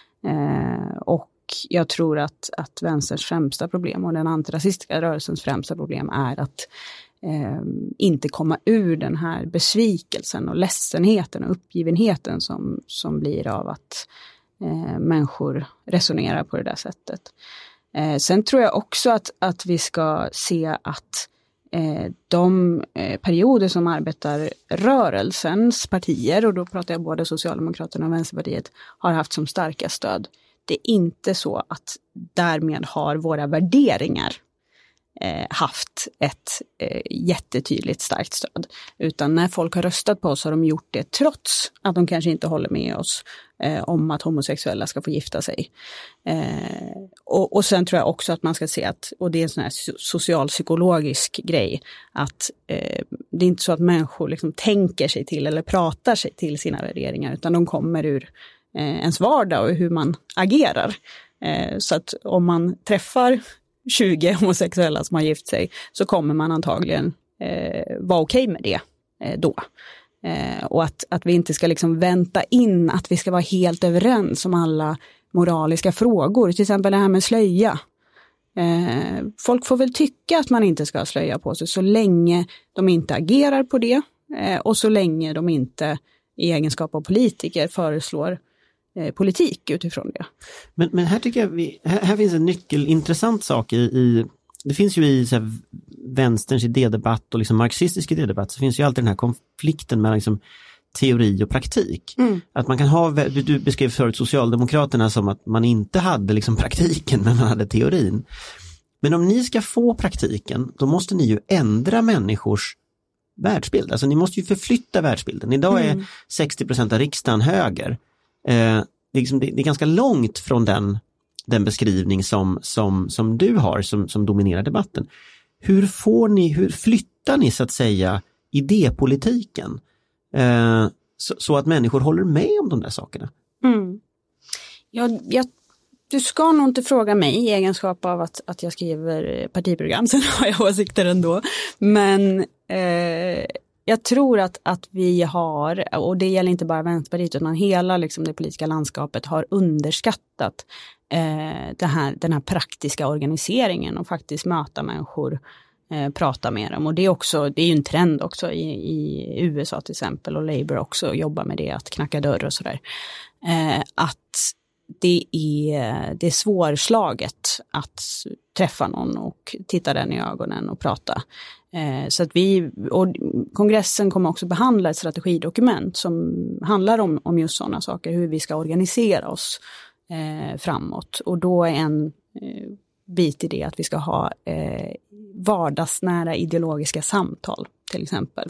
Eh, och jag tror att, att vänsterns främsta problem och den antirasistiska rörelsens främsta problem är att eh, inte komma ur den här besvikelsen och ledsenheten och uppgivenheten som, som blir av att eh, människor resonerar på det där sättet. Eh, sen tror jag också att, att vi ska se att eh, de eh, perioder som arbetarrörelsens partier, och då pratar jag både Socialdemokraterna och Vänsterpartiet, har haft som starka stöd. Det är inte så att därmed har våra värderingar eh, haft ett eh, jättetydligt starkt stöd. Utan när folk har röstat på oss har de gjort det trots att de kanske inte håller med oss eh, om att homosexuella ska få gifta sig. Eh, och, och sen tror jag också att man ska se att, och det är en sån här socialpsykologisk grej, att eh, det är inte så att människor liksom tänker sig till eller pratar sig till sina värderingar, utan de kommer ur eh, ens vardag och hur man agerar. Eh, så att om man träffar tjugo homosexuella som har gift sig så kommer man antagligen eh, vara okej med det eh, då. Eh, och att, att vi inte ska liksom vänta in att vi ska vara helt överens om alla moraliska frågor. Till exempel det här med slöja. Eh, folk får väl tycka att man inte ska slöja på sig så länge de inte agerar på det eh, och så länge de inte i egenskap av politiker föreslår eh, politik utifrån det. Men, men här tycker jag vi, här, här finns en nyckelintressant sak i, i det finns ju i så här, vänsterns idédebatt och liksom marxistisk idédebatt, så finns ju alltid den här konflikten mellan liksom teori och praktik. Mm. Att man kan ha, du beskrev förut Socialdemokraterna som att man inte hade liksom praktiken men man hade teorin. Men om ni ska få praktiken, då måste ni ju ändra människors världsbild. Alltså ni måste ju förflytta världsbilden. Idag är mm. sextio procent av riksdagen höger. Eh, det, är liksom, det, det är ganska långt från den, den beskrivning som, som, som du har som, som dominerar debatten. Hur får ni, hur flyttar ni så att säga idépolitiken? Eh, så, så att människor håller med om de där sakerna. Mm. Jag, jag, du ska nog inte fråga mig i egenskap av att, att jag skriver partiprogram, sen har jag åsikter ändå. Men eh, jag tror att, att vi har, och det gäller inte bara Vänsterpartiet utan hela liksom, det politiska landskapet har underskattat eh, det här, den här praktiska organiseringen och faktiskt möta människor, Eh, prata med dem. Och det är också, det är ju en trend också i, i U S A till exempel, och Labour också jobbar med det, att knacka dörr och sådär. Eh, att det är, det är svårslaget att träffa någon och titta den i ögonen och prata. Eh, så att vi, och kongressen kommer också behandla ett strategidokument som handlar om, om just sådana saker, hur vi ska organisera oss eh, framåt. Och då är en eh, bit i det att vi ska ha eh, vardagsnära ideologiska samtal till exempel.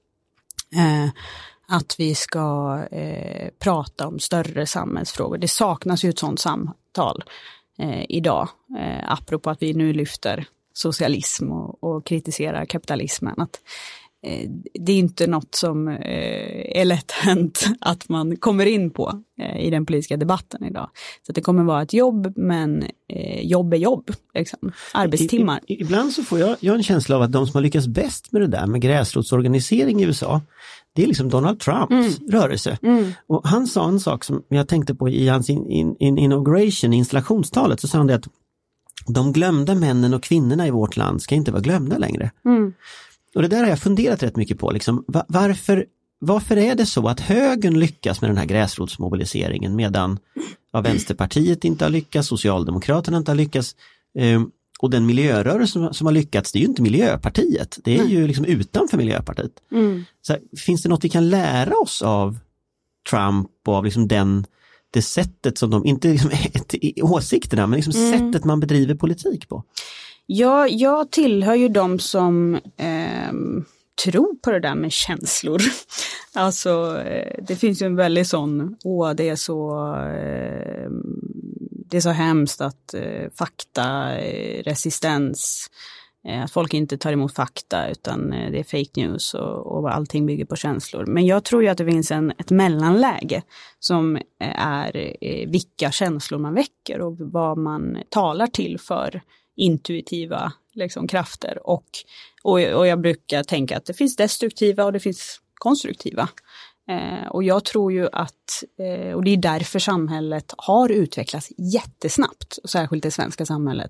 Eh, att vi ska eh, prata om större samhällsfrågor. Det saknas ju ett sådant samtal eh, idag. Eh, apropå att vi nu lyfter socialism och, och kritiserar kapitalismen. Att, eh, det är inte något som eh, är lätt hänt att man kommer in på eh, i den politiska debatten idag. Så att det kommer vara ett jobb, men eh, jobb är jobb. Liksom. Arbetstimmar. I, i, ibland så får jag, jag en känsla av att de som har lyckats bäst med det där med gräsrotsorganisering i U S A, det är liksom Donald Trumps mm. rörelse. Mm. Och han sa en sak som jag tänkte på i hans in, in, in inauguration, installationstalet, så sa han det att de glömda männen och kvinnorna i vårt land ska inte vara glömda längre. Mm. Och det där har jag funderat rätt mycket på. Liksom, var, varför, varför är det så att högern lyckas med den här gräsrotsmobiliseringen medan ja, Vänsterpartiet inte har lyckats, Socialdemokraterna inte har lyckats, eh, och den miljörörelse som, som har lyckats, det är ju inte Miljöpartiet. Det är mm. ju liksom utanför Miljöpartiet. Mm. Så, finns det något vi kan lära oss av Trump och av liksom den, det sättet som de, inte liksom ett, åsikterna, men liksom mm. sättet man bedriver politik på? Ja, jag tillhör ju de som eh, tror på det där med känslor. Alltså, eh, det finns ju en väldigt sån, åh det är så... Eh, Det är så hemskt att eh, fakta, eh, resistens, eh, att folk inte tar emot fakta utan eh, det är fake news och, och allting bygger på känslor. Men jag tror ju att det finns en, ett mellanläge som eh, är eh, vilka känslor man väcker och vad man talar till för intuitiva liksom, krafter. Och, och, och jag brukar tänka att det finns destruktiva och det finns konstruktiva. Eh, och jag tror ju att, eh, och det är därför samhället har utvecklats jättesnabbt, särskilt det svenska samhället,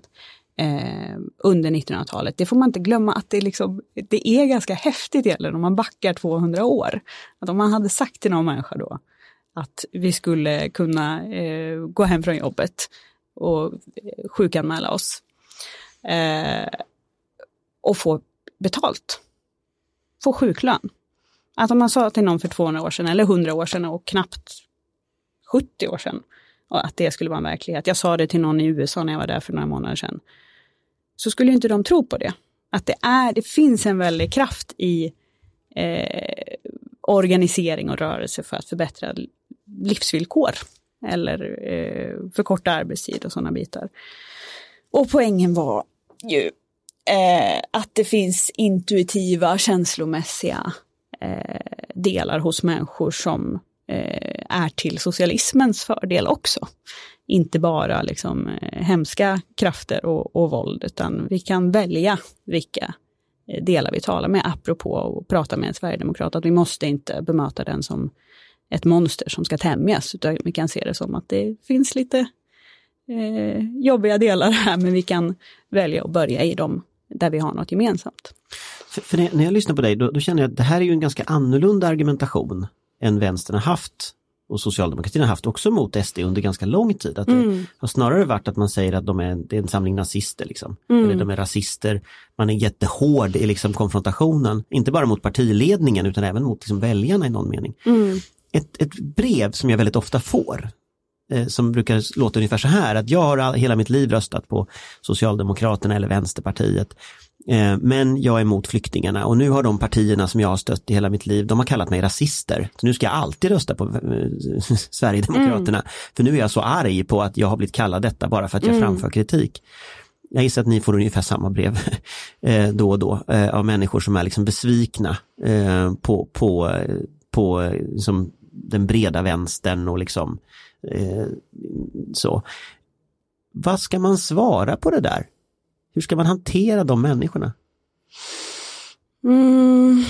eh, under nittonhundratalet. Det får man inte glömma att det, liksom, det är ganska häftigt egentligen om man backar tvåhundra år. Att om man hade sagt till någon människa då att vi skulle kunna eh, gå hem från jobbet och sjukanmäla oss eh, och få betalt, få sjuklön. Att om man sa till någon för tvåhundra år sedan eller hundra år sedan och knappt sjuttio år sedan och att det skulle vara en verklighet. Jag sa det till någon i U S A när jag var där för några månader sedan. Så skulle inte de tro på det. Att det, är, det finns en väldig kraft i eh, organisering och rörelse för att förbättra livsvillkor. Eller eh, förkorta arbetstid och sådana bitar. Och poängen var ju eh, att det finns intuitiva, känslomässiga delar hos människor som eh, är till socialismens fördel också. Inte bara liksom, eh, hemska krafter och, och våld, utan vi kan välja vilka delar vi talar med, apropå att prata med en sverigedemokrat, att vi måste inte bemöta den som ett monster som ska tämjas, utan vi kan se det som att det finns lite eh, jobbiga delar här, men vi kan välja att börja i dem där vi har något gemensamt. För, för när, när jag lyssnar på dig, då, då känner jag att det här är ju en ganska annorlunda argumentation än vänstern har haft och socialdemokratin har haft också mot S D under ganska lång tid. Att mm. det har snarare varit att man säger att de är, det är en samling nazister liksom. Mm. Eller de är rasister. Man är jättehård i liksom konfrontationen. Inte bara mot partiledningen utan även mot liksom väljarna i någon mening. Mm. Ett, ett brev som jag väldigt ofta får eh, som brukar låta ungefär så här, att jag har all, hela mitt liv röstat på Socialdemokraterna eller Vänsterpartiet. Men jag är emot flyktingarna och nu har de partierna som jag har stött i hela mitt liv, de har kallat mig rasister. Så nu ska jag alltid rösta på Sverigedemokraterna. Mm. För nu är jag så arg på att jag har blivit kallad detta bara för att jag mm. framför kritik. Jag gissar att ni får ungefär samma brev då och då av människor som är liksom besvikna på, på, på liksom den breda vänstern och liksom så. Vad ska man svara på det där? Hur ska man hantera de människorna? Mm.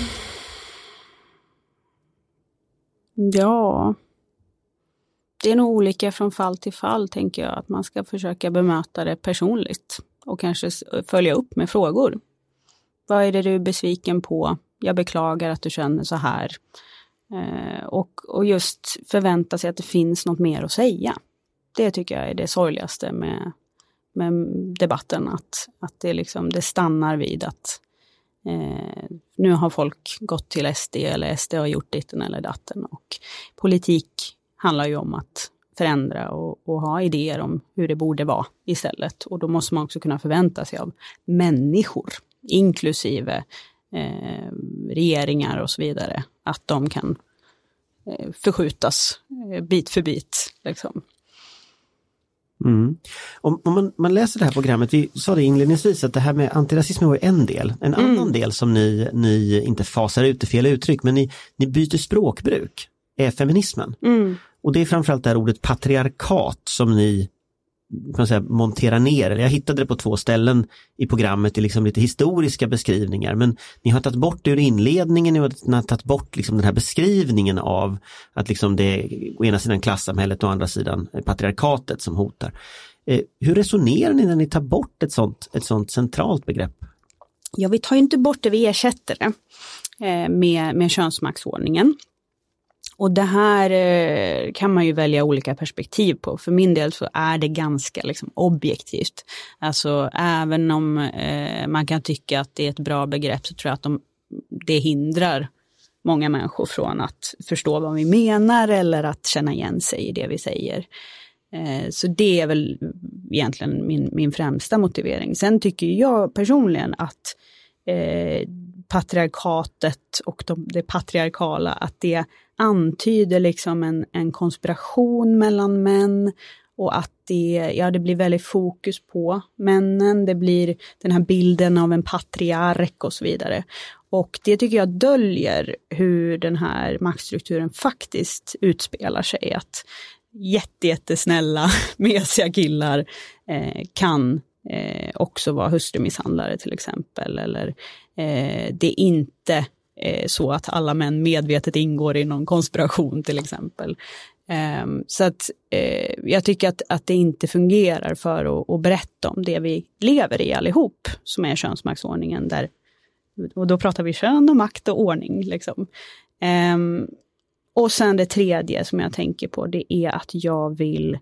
Ja. Det är nog olika från fall till fall, tänker jag. Att man ska försöka bemöta det personligt. Och kanske följa upp med frågor. Vad är det du är besviken på? Jag beklagar att du känner så här. Eh, och, och just förvänta sig att det finns något mer att säga. Det tycker jag är det sorgligaste med... med debatten, att, att det, liksom, det stannar vid att eh, nu har folk gått till S D eller S D har gjort ditten eller datten, och politik handlar ju om att förändra och, och ha idéer om hur det borde vara istället, och då måste man också kunna förvänta sig av människor, inklusive eh, regeringar och så vidare, att de kan eh, förskjutas eh, bit för bit liksom. Mm. Om, om man, man läser det här programmet, vi sa det inledningsvis att det här med antirasism var en del. En mm. annan del som ni, ni inte fasar ut i fel uttryck, men ni, ni byter språkbruk, är feminismen. Mm. Och det är framförallt det här ordet patriarkat som ni kan man säga, monterar ner. Eller jag hittade det på två ställen i programmet i liksom lite historiska beskrivningar, men ni har tagit bort det ur inledningen, ni har tagit bort liksom den här beskrivningen av att liksom det är å ena sidan klassamhället och å andra sidan patriarkatet som hotar. Eh, hur resonerar ni när ni tar bort ett sånt, ett sånt centralt begrepp? Ja, vi tar ju inte bort det, vi ersätter det eh, med, med könsmaktsordningen. Och det här eh, kan man ju välja olika perspektiv på. För min del så är det ganska liksom, objektivt. Alltså även om eh, man kan tycka att det är ett bra begrepp, så tror jag att de, det hindrar många människor från att förstå vad vi menar eller att känna igen sig i det vi säger. Eh, så det är väl egentligen min, min främsta motivering. Sen tycker jag personligen att eh, patriarkatet och de, det patriarkala, att det antyder liksom en, en konspiration mellan män och att det, ja, det blir väldigt fokus på männen, det blir den här bilden av en patriark och så vidare. Och det tycker jag döljer hur den här maktstrukturen faktiskt utspelar sig, att jätte, jättesnälla mesiga killar eh, kan eh, också vara hustrumisshandlare till exempel, eller eh, det är inte så att alla män medvetet ingår i någon konspiration till exempel. Um, så att uh, jag tycker att, att det inte fungerar för att, att berätta om det vi lever i allihop, som är könsmaktsordningen där, och då pratar vi kön och makt och ordning liksom. Um, och sen det tredje som jag tänker på, det är att jag vill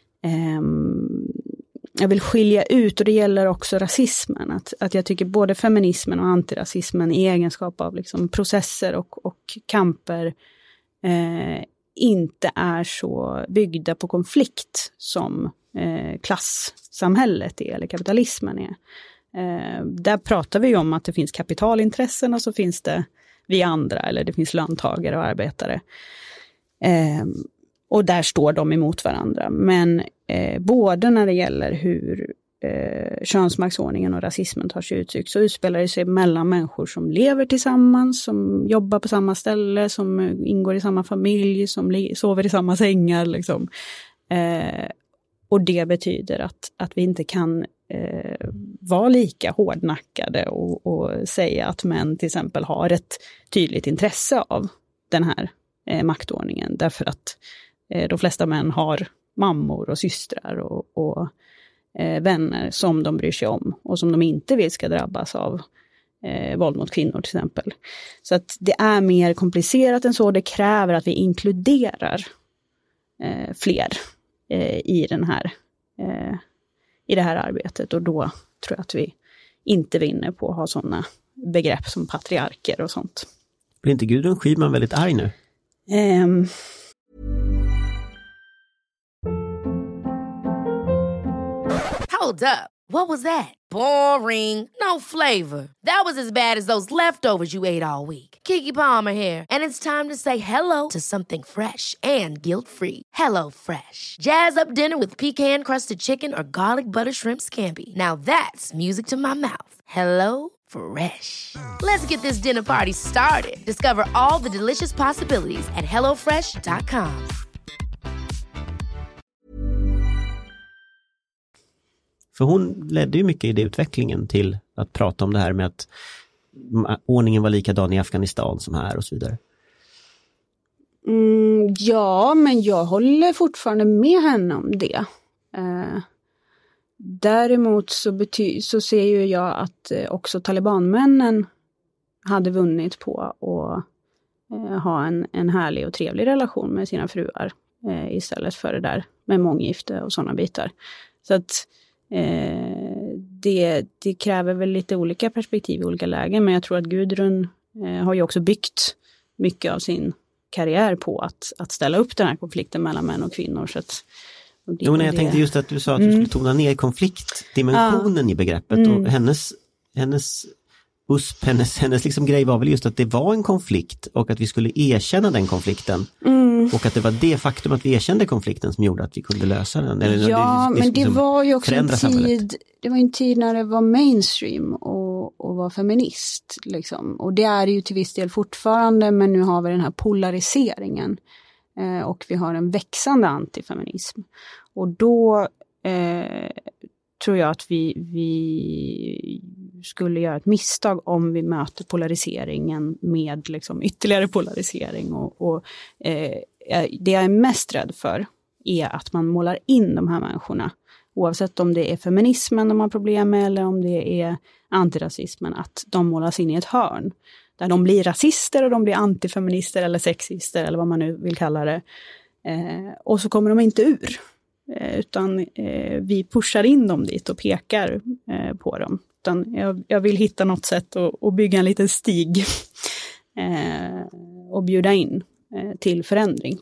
um, Jag vill skilja ut, och det gäller också rasismen, att, att jag tycker både feminismen och antirasismen i egenskap av liksom processer och, och kamper eh, inte är så byggda på konflikt som eh, klassamhället är, eller kapitalismen är. Eh, där pratar vi om att det finns kapitalintressen och så finns det vi andra, eller det finns löntagare och arbetare. Eh, Och där står de emot varandra. Men eh, både när det gäller hur eh, könsmaktsordningen och rasismen tar sig uttryck, så utspelar det sig mellan människor som lever tillsammans, som jobbar på samma ställe, som ingår i samma familj, som le- sover i samma sängar. Liksom. Eh, och det betyder att, att vi inte kan eh, vara lika hårdnackade och, och säga att män till exempel har ett tydligt intresse av den här eh, maktordningen. Därför att de flesta män har mammor och systrar och, och eh, vänner som de bryr sig om och som de inte vill ska drabbas av eh, våld mot kvinnor till exempel. Så att det är mer komplicerat än så. Det kräver att vi inkluderar eh, fler eh, i, den här, eh, i det här arbetet, och då tror jag att vi inte vinner på att ha sådana begrepp som patriarker och sånt. Blir inte Gudrun Schyman väldigt arg nu? Um, Hold up. What was that? Boring. No flavor. That was as bad as those leftovers you ate all week. Keke Palmer here, and it's time to say hello to something fresh and guilt-free. Hello Fresh. Jazz up dinner with pecan-crusted chicken or garlic butter shrimp scampi. Now that's music to my mouth. Hello Fresh. Let's get this dinner party started. Discover all the delicious possibilities at hello fresh dot com. För hon ledde ju mycket i det utvecklingen till att prata om det här med att ordningen var likadan i Afghanistan som här och så vidare. Mm, ja, men jag håller fortfarande med henne om det. Eh, däremot så, bety- så ser ju jag att eh, också talibanmännen hade vunnit på att eh, ha en, en härlig och trevlig relation med sina fruar eh, istället för det där med månggifte och sådana bitar. Så att Eh, det, det kräver väl lite olika perspektiv i olika lägen, men jag tror att Gudrun eh, har ju också byggt mycket av sin karriär på att, att ställa upp den här konflikten mellan män och kvinnor. Så att, och det, jo, nej, jag det... tänkte just att du sa att mm. du skulle tona ner konfliktdimensionen ah. i begreppet mm. och hennes, hennes U S P, hennes, hennes liksom grej var väl just att det var en konflikt och att vi skulle erkänna den konflikten. Mm. Och att det var det faktum att vi erkände konflikten som gjorde att vi kunde lösa den. Eller, ja, det, det, men det liksom var ju också en tid, samhället. Det var en tid när det var mainstream och, och var feminist. Liksom. Och det är det ju till viss del fortfarande, men nu har vi den här polariseringen. Eh, och vi har en växande antifeminism. Och då eh, tror jag att vi, vi skulle göra ett misstag om vi möter polariseringen med liksom ytterligare polarisering. Och, och eh, det jag är mest rädd för är att man målar in de här människorna, oavsett om det är feminismen de har problem med eller om det är antirasismen, att de målas in i ett hörn. Där de blir rasister och de blir antifeminister eller sexister eller vad man nu vill kalla det. Eh, och så kommer de inte ur. Eh, utan eh, vi pushar in dem dit och pekar eh, på dem. Utan jag, jag vill hitta något sätt att, att bygga en liten stig. eh, och bjuda in eh, till förändring.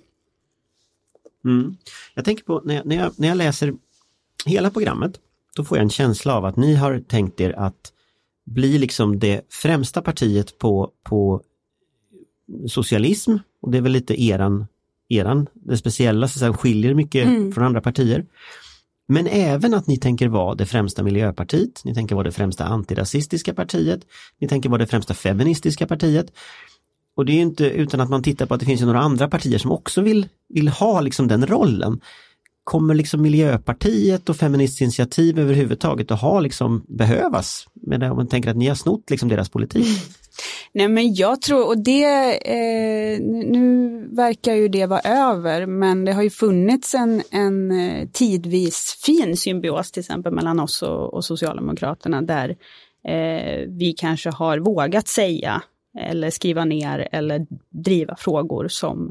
Mm. Jag tänker på, när jag, när, jag, när jag läser hela programmet, då får jag en känsla av att ni har tänkt er att bli liksom det främsta partiet på, på socialism, och det är väl lite eran, eran det speciella, så att skiljer mycket mm. från andra partier. Men även att ni tänker vara det främsta miljöpartiet, ni tänker vara det främsta antirasistiska partiet, ni tänker vara det främsta feministiska partiet. Och det är ju inte utan att man tittar på att det finns ju några andra partier som också vill, vill ha liksom den rollen. Kommer liksom Miljöpartiet och Feministiskt initiativ överhuvudtaget att ha liksom behövas? Men om man tänker att ni har snott liksom deras politik. Mm. Nej, men jag tror, och det eh, nu verkar ju det vara över, men det har ju funnits en, en tidvis fin symbios till exempel mellan oss och, och Socialdemokraterna, där eh, vi kanske har vågat säga eller skriva ner eller driva frågor som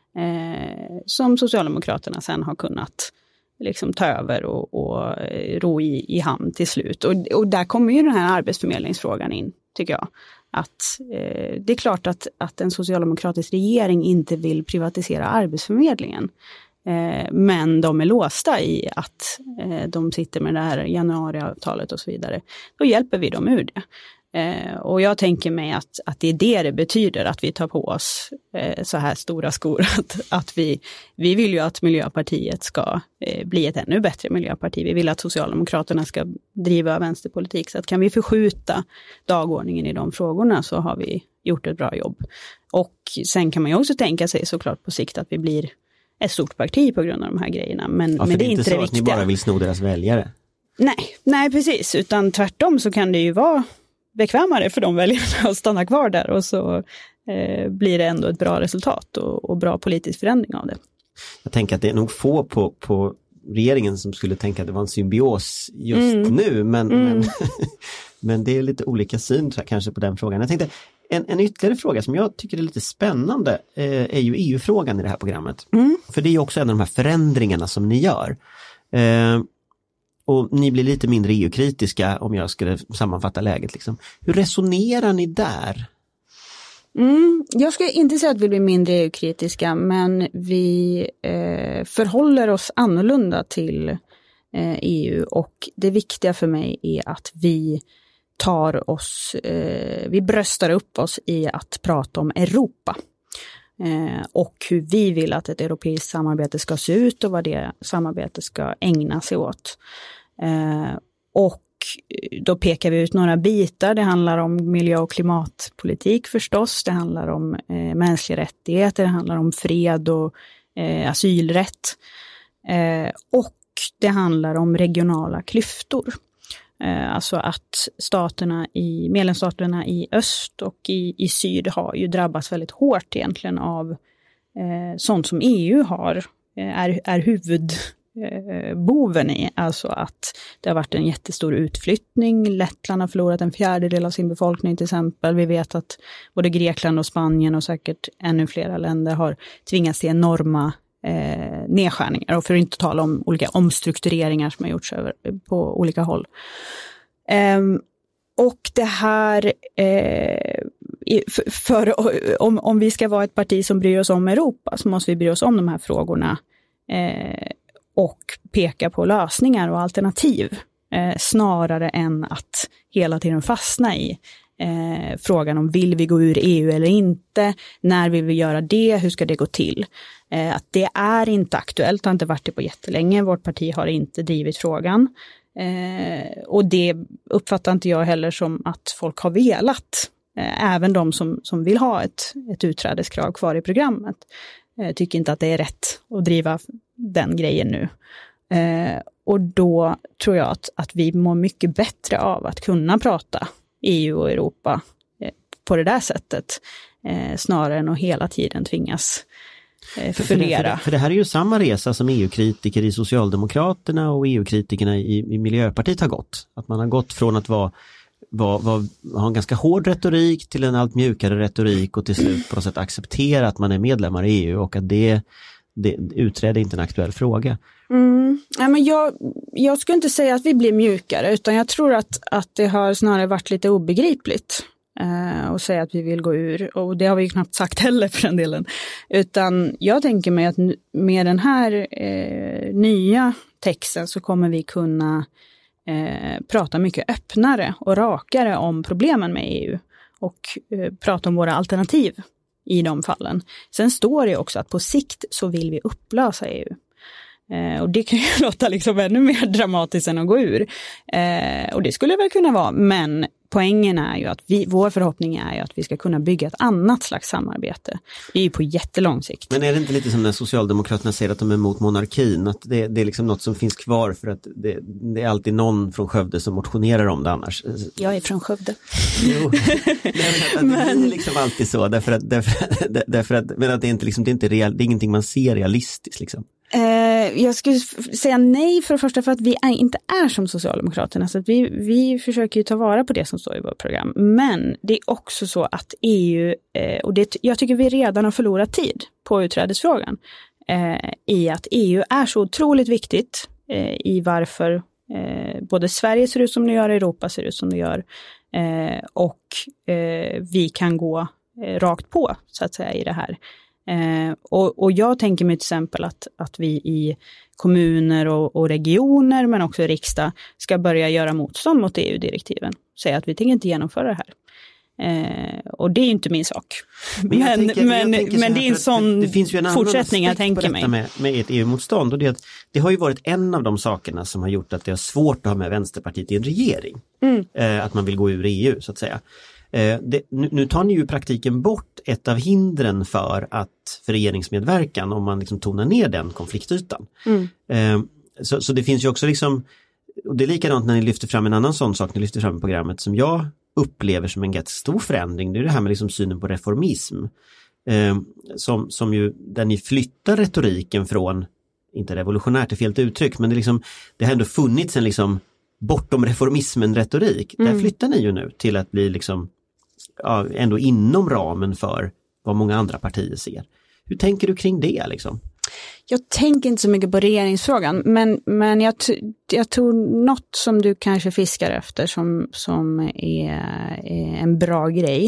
Eh, som Socialdemokraterna sen har kunnat liksom ta över och, och ro i, i hamn till slut. Och, och där kommer ju den här arbetsförmedlingsfrågan in, tycker jag. Att eh, det är klart att, att en socialdemokratisk regering inte vill privatisera arbetsförmedlingen. Eh, men de är låsta i att eh, de sitter med det här januariavtalet och så vidare. Då hjälper vi dem ur det. Eh, och jag tänker mig att, att det är det det betyder att vi tar på oss eh, så här stora skor. Att, att vi, vi vill ju att Miljöpartiet ska eh, bli ett ännu bättre miljöparti. Vi vill att Socialdemokraterna ska driva vänsterpolitik. Så att kan vi förskjuta dagordningen i de frågorna, så har vi gjort ett bra jobb. Och sen kan man ju också tänka sig såklart på sikt att vi blir ett stort parti på grund av de här grejerna. Men, ja, men det är inte det viktiga. Det är inte så att ni bara vill sno deras väljare. Nej, nej precis. Utan tvärtom så kan det ju vara bekvämare för de väljarna att stanna kvar där, och så eh, blir det ändå ett bra resultat och, och bra politisk förändring av det. Jag tänker att det är nog få på, på regeringen som skulle tänka att det var en symbios just mm. nu, men, mm. men, men det är lite olika syn tror jag, kanske på den frågan. Jag tänkte, en, en ytterligare fråga som jag tycker är lite spännande eh, är ju E U-frågan i det här programmet. Mm. För det är ju också en av de här förändringarna som ni gör. Eh, Och ni blir lite mindre E U-kritiska om jag skulle sammanfatta läget. Liksom. Hur resonerar ni där? Mm, jag skulle inte säga att vi blir mindre E U-kritiska, men vi eh, förhåller oss annorlunda till eh, E U. Och det viktiga för mig är att vi tar oss, eh, vi bröstar upp oss i att prata om Europa. Eh, och hur vi vill att ett europeiskt samarbete ska se ut och vad det samarbetet ska ägna sig åt. Eh, och då pekar vi ut några bitar. Det handlar om miljö- och klimatpolitik förstås. Det handlar om eh, mänskliga rättigheter. Det handlar om fred och eh, asylrätt. Eh, och det handlar om regionala klyftor. Eh, alltså att staterna i, medlemsstaterna i öst och i, i syd har ju drabbats väldigt hårt egentligen av eh, sånt som E U har, eh, är, är huvudboven eh, i. Alltså att det har varit en jättestor utflyttning. Lettland har förlorat en fjärdedel av sin befolkning till exempel. Vi vet att både Grekland och Spanien och säkert ännu flera länder har tvingats till enorma Eh, nedskärningar, och för att inte tala om olika omstruktureringar som har gjorts över, på olika håll. Eh, och det här eh, för, för, om, om vi ska vara ett parti som bryr oss om Europa, så måste vi bry oss om de här frågorna eh, och peka på lösningar och alternativ eh, snarare än att hela tiden fastna i eh, frågan om vill vi gå ur E U eller inte, när vill vi göra det, hur ska det gå till. Eh, att det är inte aktuellt, det har inte varit det på jättelänge, vårt parti har inte drivit frågan. Eh, och det uppfattar inte jag heller som att folk har velat. Eh, även de som, som vill ha ett, ett utträdeskrav kvar i programmet eh, tycker inte att det är rätt att driva den grejen nu. Eh, och då tror jag att, att vi mår mycket bättre av att kunna prata E U och Europa eh, på det där sättet eh, snarare än att hela tiden tvingas eh, för, fundera. för, det, för det här är ju samma resa som E U-kritiker i Socialdemokraterna och E U-kritikerna i, i Miljöpartiet har gått. Att man har gått från att vara, vara, vara, ha en ganska hård retorik till en allt mjukare retorik och till slut på något sätt acceptera att man är medlemmar i E U och att det, det utträder inte en aktuell fråga. Mm. Ja, men jag, jag skulle inte säga att vi blir mjukare, utan jag tror att, att det har snarare varit lite obegripligt eh, att säga att vi vill gå ur, och det har vi ju knappt sagt heller för den delen, utan jag tänker mig att med den här eh, nya texten så kommer vi kunna eh, prata mycket öppnare och rakare om problemen med E U och eh, prata om våra alternativ i de fallen. Sen står det också att på sikt så vill vi upplösa E U. Eh, och det kan ju låta liksom ännu mer dramatiskt än att gå ur. Eh, och det skulle väl kunna vara, men poängen är ju att vi, vår förhoppning är ju att vi ska kunna bygga ett annat slags samarbete. Det är ju på jättelång sikt. Men är det inte lite som när Socialdemokraterna säger att de är emot monarkin? Att det, det är liksom något som finns kvar för att det, det är alltid någon från Skövde som motionerar om det annars. Jag är från Skövde. Jo, nej, men att, att det blir liksom alltid så. Därför att, därför, därför att, men att det är inte liksom, det är inte real, det är ingenting man ser realistiskt liksom. Eh, jag skulle säga nej för det första för att vi är, inte är som Socialdemokraterna, så att vi, vi försöker ju ta vara på det som står i vårt program. Men det är också så att E U, eh, och det, jag tycker vi redan har förlorat tid på utträdesfrågan, eh, i att E U är så otroligt viktigt eh, i varför eh, både Sverige ser ut som det gör, Europa ser ut som det gör, eh, och eh, vi kan gå eh, rakt på så att säga i det här. Eh, och, och jag tänker mig till exempel att, att vi i kommuner och, och regioner men också i riksdag ska börja göra motstånd mot E U-direktiven. Säga att vi tänker inte genomföra det här. Eh, och det är ju inte min sak. Men, men, tänker, men, men, men det är en sån det, det finns ju en fortsättning jag tänker mig. Med, med ett E U-motstånd, och det, att det har ju varit en av de sakerna som har gjort att det är svårt att ha med Vänsterpartiet i en regering. Mm. Eh, att man vill gå ur E U så att säga. Eh, det, nu, nu tar ni ju i praktiken bort ett av hindren för att för regeringsmedverkan om man liksom tonar ner den konfliktytan. Mm. Eh, så, så det finns ju också liksom, och det är likadant när ni lyfter fram en annan sån sak ni lyfter fram i programmet som jag upplever som en ganska stor förändring. Det är det här med liksom synen på reformism. Eh, som, som ju, där ni flyttar retoriken från, inte revolutionärt är fel uttryck, men det, liksom, det har ändå funnits en liksom bortom reformismen retorik. Mm. Där flyttar ni ju nu till att bli liksom ja, ändå inom ramen för vad många andra partier ser. Hur tänker du kring det liksom? Jag tänker inte så mycket på regeringsfrågan, men, men jag, t- jag tror något som du kanske fiskar efter som, som är, är en bra grej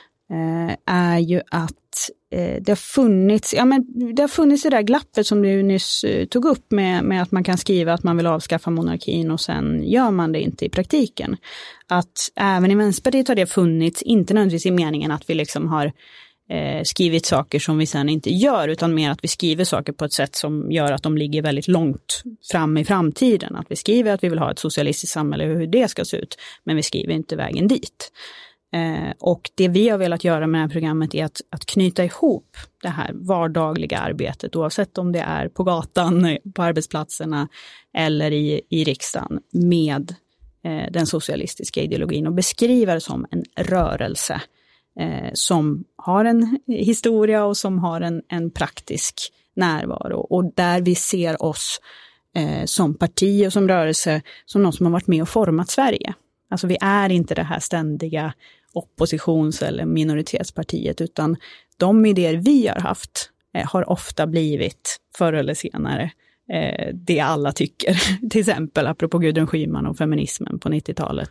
eh, är ju att eh, det har funnits, ja men det har funnits det där glappet som du nyss eh, tog upp med, med att man kan skriva att man vill avskaffa monarkin och sen gör man det inte i praktiken. Att även i Vänsterpartiet har det funnits, inte nödvändigtvis i meningen att vi liksom har Eh, skrivit saker som vi sen inte gör, utan mer att vi skriver saker på ett sätt som gör att de ligger väldigt långt fram i framtiden. Att vi skriver att vi vill ha ett socialistiskt samhälle och hur det ska se ut, men vi skriver inte vägen dit. Eh, och det vi har velat göra med det här programmet är att, att knyta ihop det här vardagliga arbetet, oavsett om det är på gatan, på arbetsplatserna eller i, i riksdagen, med eh, den socialistiska ideologin och beskriva det som en rörelse Eh, som har en historia och som har en, en praktisk närvaro, och där vi ser oss eh, som parti och som rörelse som någon som har varit med och format Sverige. Alltså vi är inte det här ständiga oppositions- eller minoritetspartiet, utan de idéer vi har haft eh, har ofta blivit förr eller senare eh, det alla tycker. Till exempel apropå Gudrun Schyman och feminismen på nittiotalet.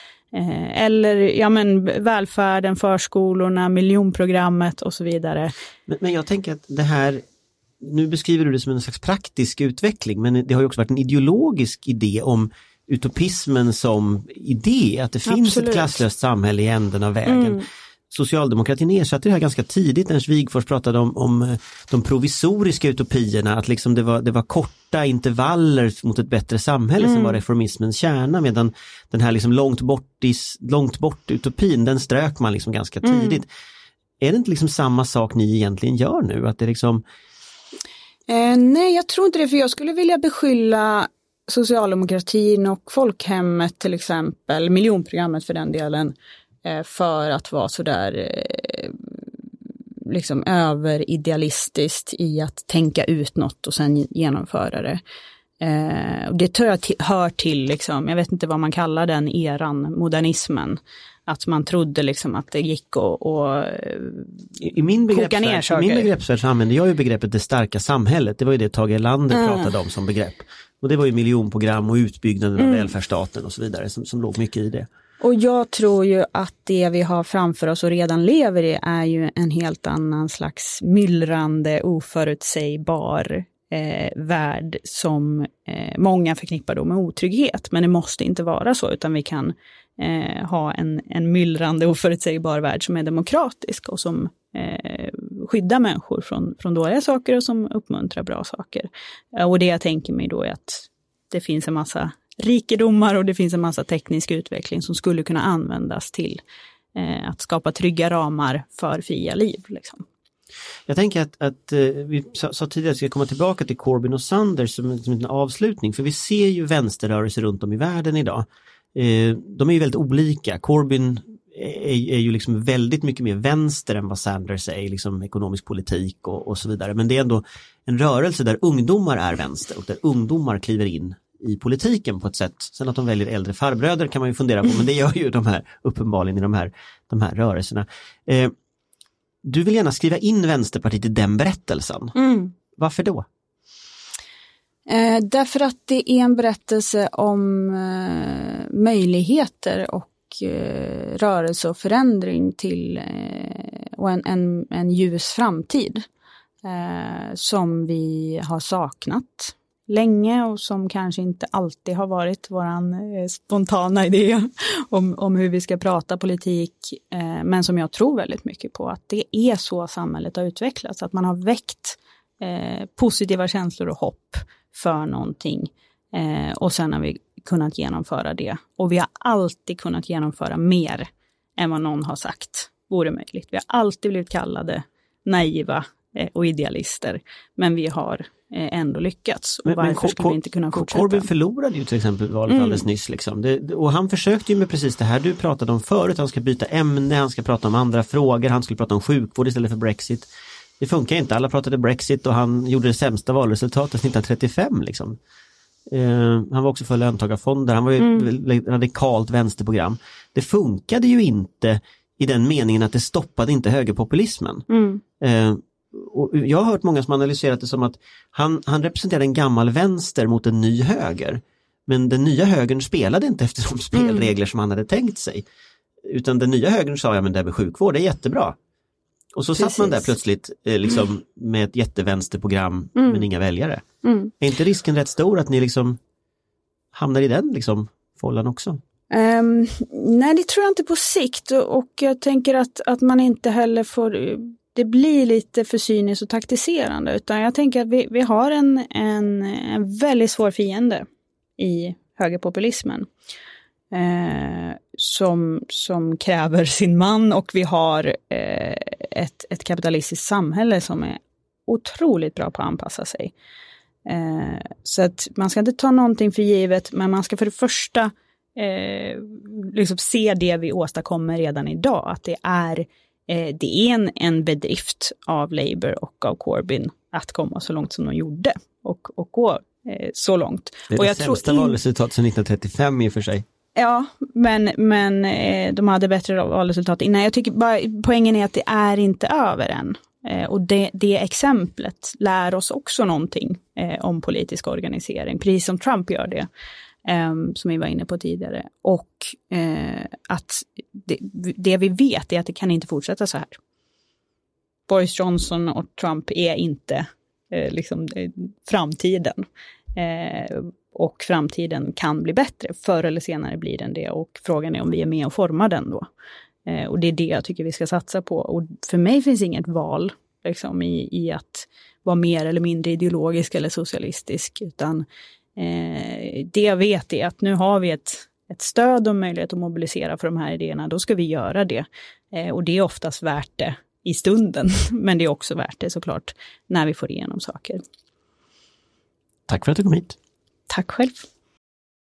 Eller ja, men välfärden, förskolorna, miljonprogrammet och så vidare. Men, men jag tänker att det här, nu beskriver du det som en slags praktisk utveckling, men det har ju också varit en ideologisk idé om utopismen som idé, att det finns Absolut. Ett klasslöst samhälle i änden av vägen. Mm. Socialdemokratin ersatte det här ganska tidigt. Ernst Wigforss pratade om, om de provisoriska utopierna, att liksom det, var, det var korta intervaller mot ett bättre samhälle mm. som var reformismens kärna, medan den här liksom långt bort, långt bort utopin, den strök man liksom ganska tidigt. Mm. Är det inte liksom samma sak ni egentligen gör nu? Att det liksom... eh, nej, jag tror inte det, för jag skulle vilja beskylla socialdemokratin och folkhemmet till exempel, miljonprogrammet för den delen, för att vara så där liksom överidealistiskt i att tänka ut något och sen genomföra det. Eh, och det tror jag t- hör till, liksom, jag vet inte vad man kallar den eran, modernismen. Att man trodde liksom att det gick att och, I, i min koka ner saker. I min begreppsvärld så använder jag ju begreppet det starka samhället. Det var ju det Tage Erlander mm. pratade om som begrepp. Och det var ju miljonprogram och utbyggnaden av mm. välfärdsstaten och så vidare som, som låg mycket i det. Och jag tror ju att det vi har framför oss och redan lever i är ju en helt annan slags myllrande, oförutsägbar eh, värld som eh, många förknippar då med otrygghet. Men det måste inte vara så, utan vi kan eh, ha en, en myllrande, oförutsägbar värld som är demokratisk och som eh, skyddar människor från, från dåliga saker och som uppmuntrar bra saker. Och det jag tänker mig då är att det finns en massa rikedomar och det finns en massa teknisk utveckling som skulle kunna användas till eh, att skapa trygga ramar för fria liv. Liksom. Jag tänker att, att eh, vi sa, sa tidigare att vi ska komma tillbaka till Corbyn och Sanders som, som en avslutning, för vi ser ju vänsterrörelser runt om i världen idag. Eh, de är ju väldigt olika. Corbyn är, är ju liksom väldigt mycket mer vänster än vad Sanders är i liksom ekonomisk politik och, och så vidare. Men det är ändå en rörelse där ungdomar är vänster och där ungdomar kliver in i politiken på ett sätt. Sen att de väljer äldre farbröder kan man ju fundera på, men det gör ju de här uppenbarligen i de här, de här rörelserna. Eh, du vill gärna skriva in Vänsterpartiet i den berättelsen. Mm. Varför då? Eh, därför att det är en berättelse om eh, möjligheter och eh, rörelse och förändring till eh, och en, en, en ljus framtid eh, som vi har saknat länge och som kanske inte alltid har varit våran eh, spontana idé om, om hur vi ska prata politik, eh, men som jag tror väldigt mycket på, att det är så samhället har utvecklats, att man har väckt eh, positiva känslor och hopp för någonting eh, och sen har vi kunnat genomföra det, och vi har alltid kunnat genomföra mer än vad någon har sagt vore möjligt. Vi har alltid blivit kallade naiva eh, och idealister, men vi har ändå lyckats. Och men, varför men, skulle vi inte kunna fortsätta? Corbyn förlorade ju till exempel valet mm. alldeles nyss. Liksom. Det, och han försökte ju med precis det här du pratade om förut. Han ska byta ämne, han ska prata om andra frågor, han skulle prata om sjukvård istället för Brexit. Det funkar inte, alla pratade Brexit och han gjorde det sämsta valresultatet nittonhundratrettiofem. Liksom. Uh, han var också för löntagarfonder, han var ju mm. radikalt vänsterprogram. Det funkade ju inte i den meningen att det stoppade inte högerpopulismen. Mm. Uh, Och jag har hört många som analyserat det som att han, han representerade en gammal vänster mot en ny höger. Men den nya högern spelade inte efter de spelregler mm. som han hade tänkt sig. Utan den nya högern sa, ja men det här med sjukvård är jättebra. Och så Precis. satt man där plötsligt eh, liksom, mm. med ett jättevänsterprogram mm. men inga väljare. Mm. Är inte risken rätt stor att ni liksom hamnar i den liksom, follan också? Um, nej, det tror jag inte på sikt. Och, och jag tänker att, att man inte heller får... Det blir lite för cyniskt och taktiserande, utan jag tänker att vi, vi har en, en, en väldigt svår fiende i högerpopulismen eh, som, som kräver sin man, och vi har eh, ett, ett kapitalistiskt samhälle som är otroligt bra på att anpassa sig. Eh, så att man ska inte ta någonting för givet, men man ska för det första eh, liksom se det vi åstadkommer redan idag, att det är Det är en, en bedrift av Labour och av Corbyn att komma så långt som de gjorde och, och gå eh, så långt. Det är och det jag sämsta tror in... valresultat sedan nittonhundratrettiofem i och för sig. Ja, men, men eh, de hade bättre valresultat innan. Jag tycker bara, poängen är att det är inte över än. Eh, och det, det exemplet lär oss också någonting eh, om politisk organisering, precis som Trump gör det. Um, som vi var inne på tidigare, och uh, att det, det vi vet är att det kan inte fortsätta så här. Boris Johnson och Trump är inte uh, liksom uh, framtiden uh, och framtiden kan bli bättre. Förr eller senare blir den det, och frågan är om vi är med och formar den då. Eh, och det är det jag tycker vi ska satsa på. Och för mig finns inget val liksom, i, i att vara mer eller mindre ideologisk eller socialistisk, utan eh, det jag vet är att nu har vi ett, ett stöd och möjlighet att mobilisera för de här idéerna, då ska vi göra det. Eh, och det är oftast värt det i stunden, men det är också värt det såklart när vi får igenom saker. Tack för att du kom hit. Tack själv.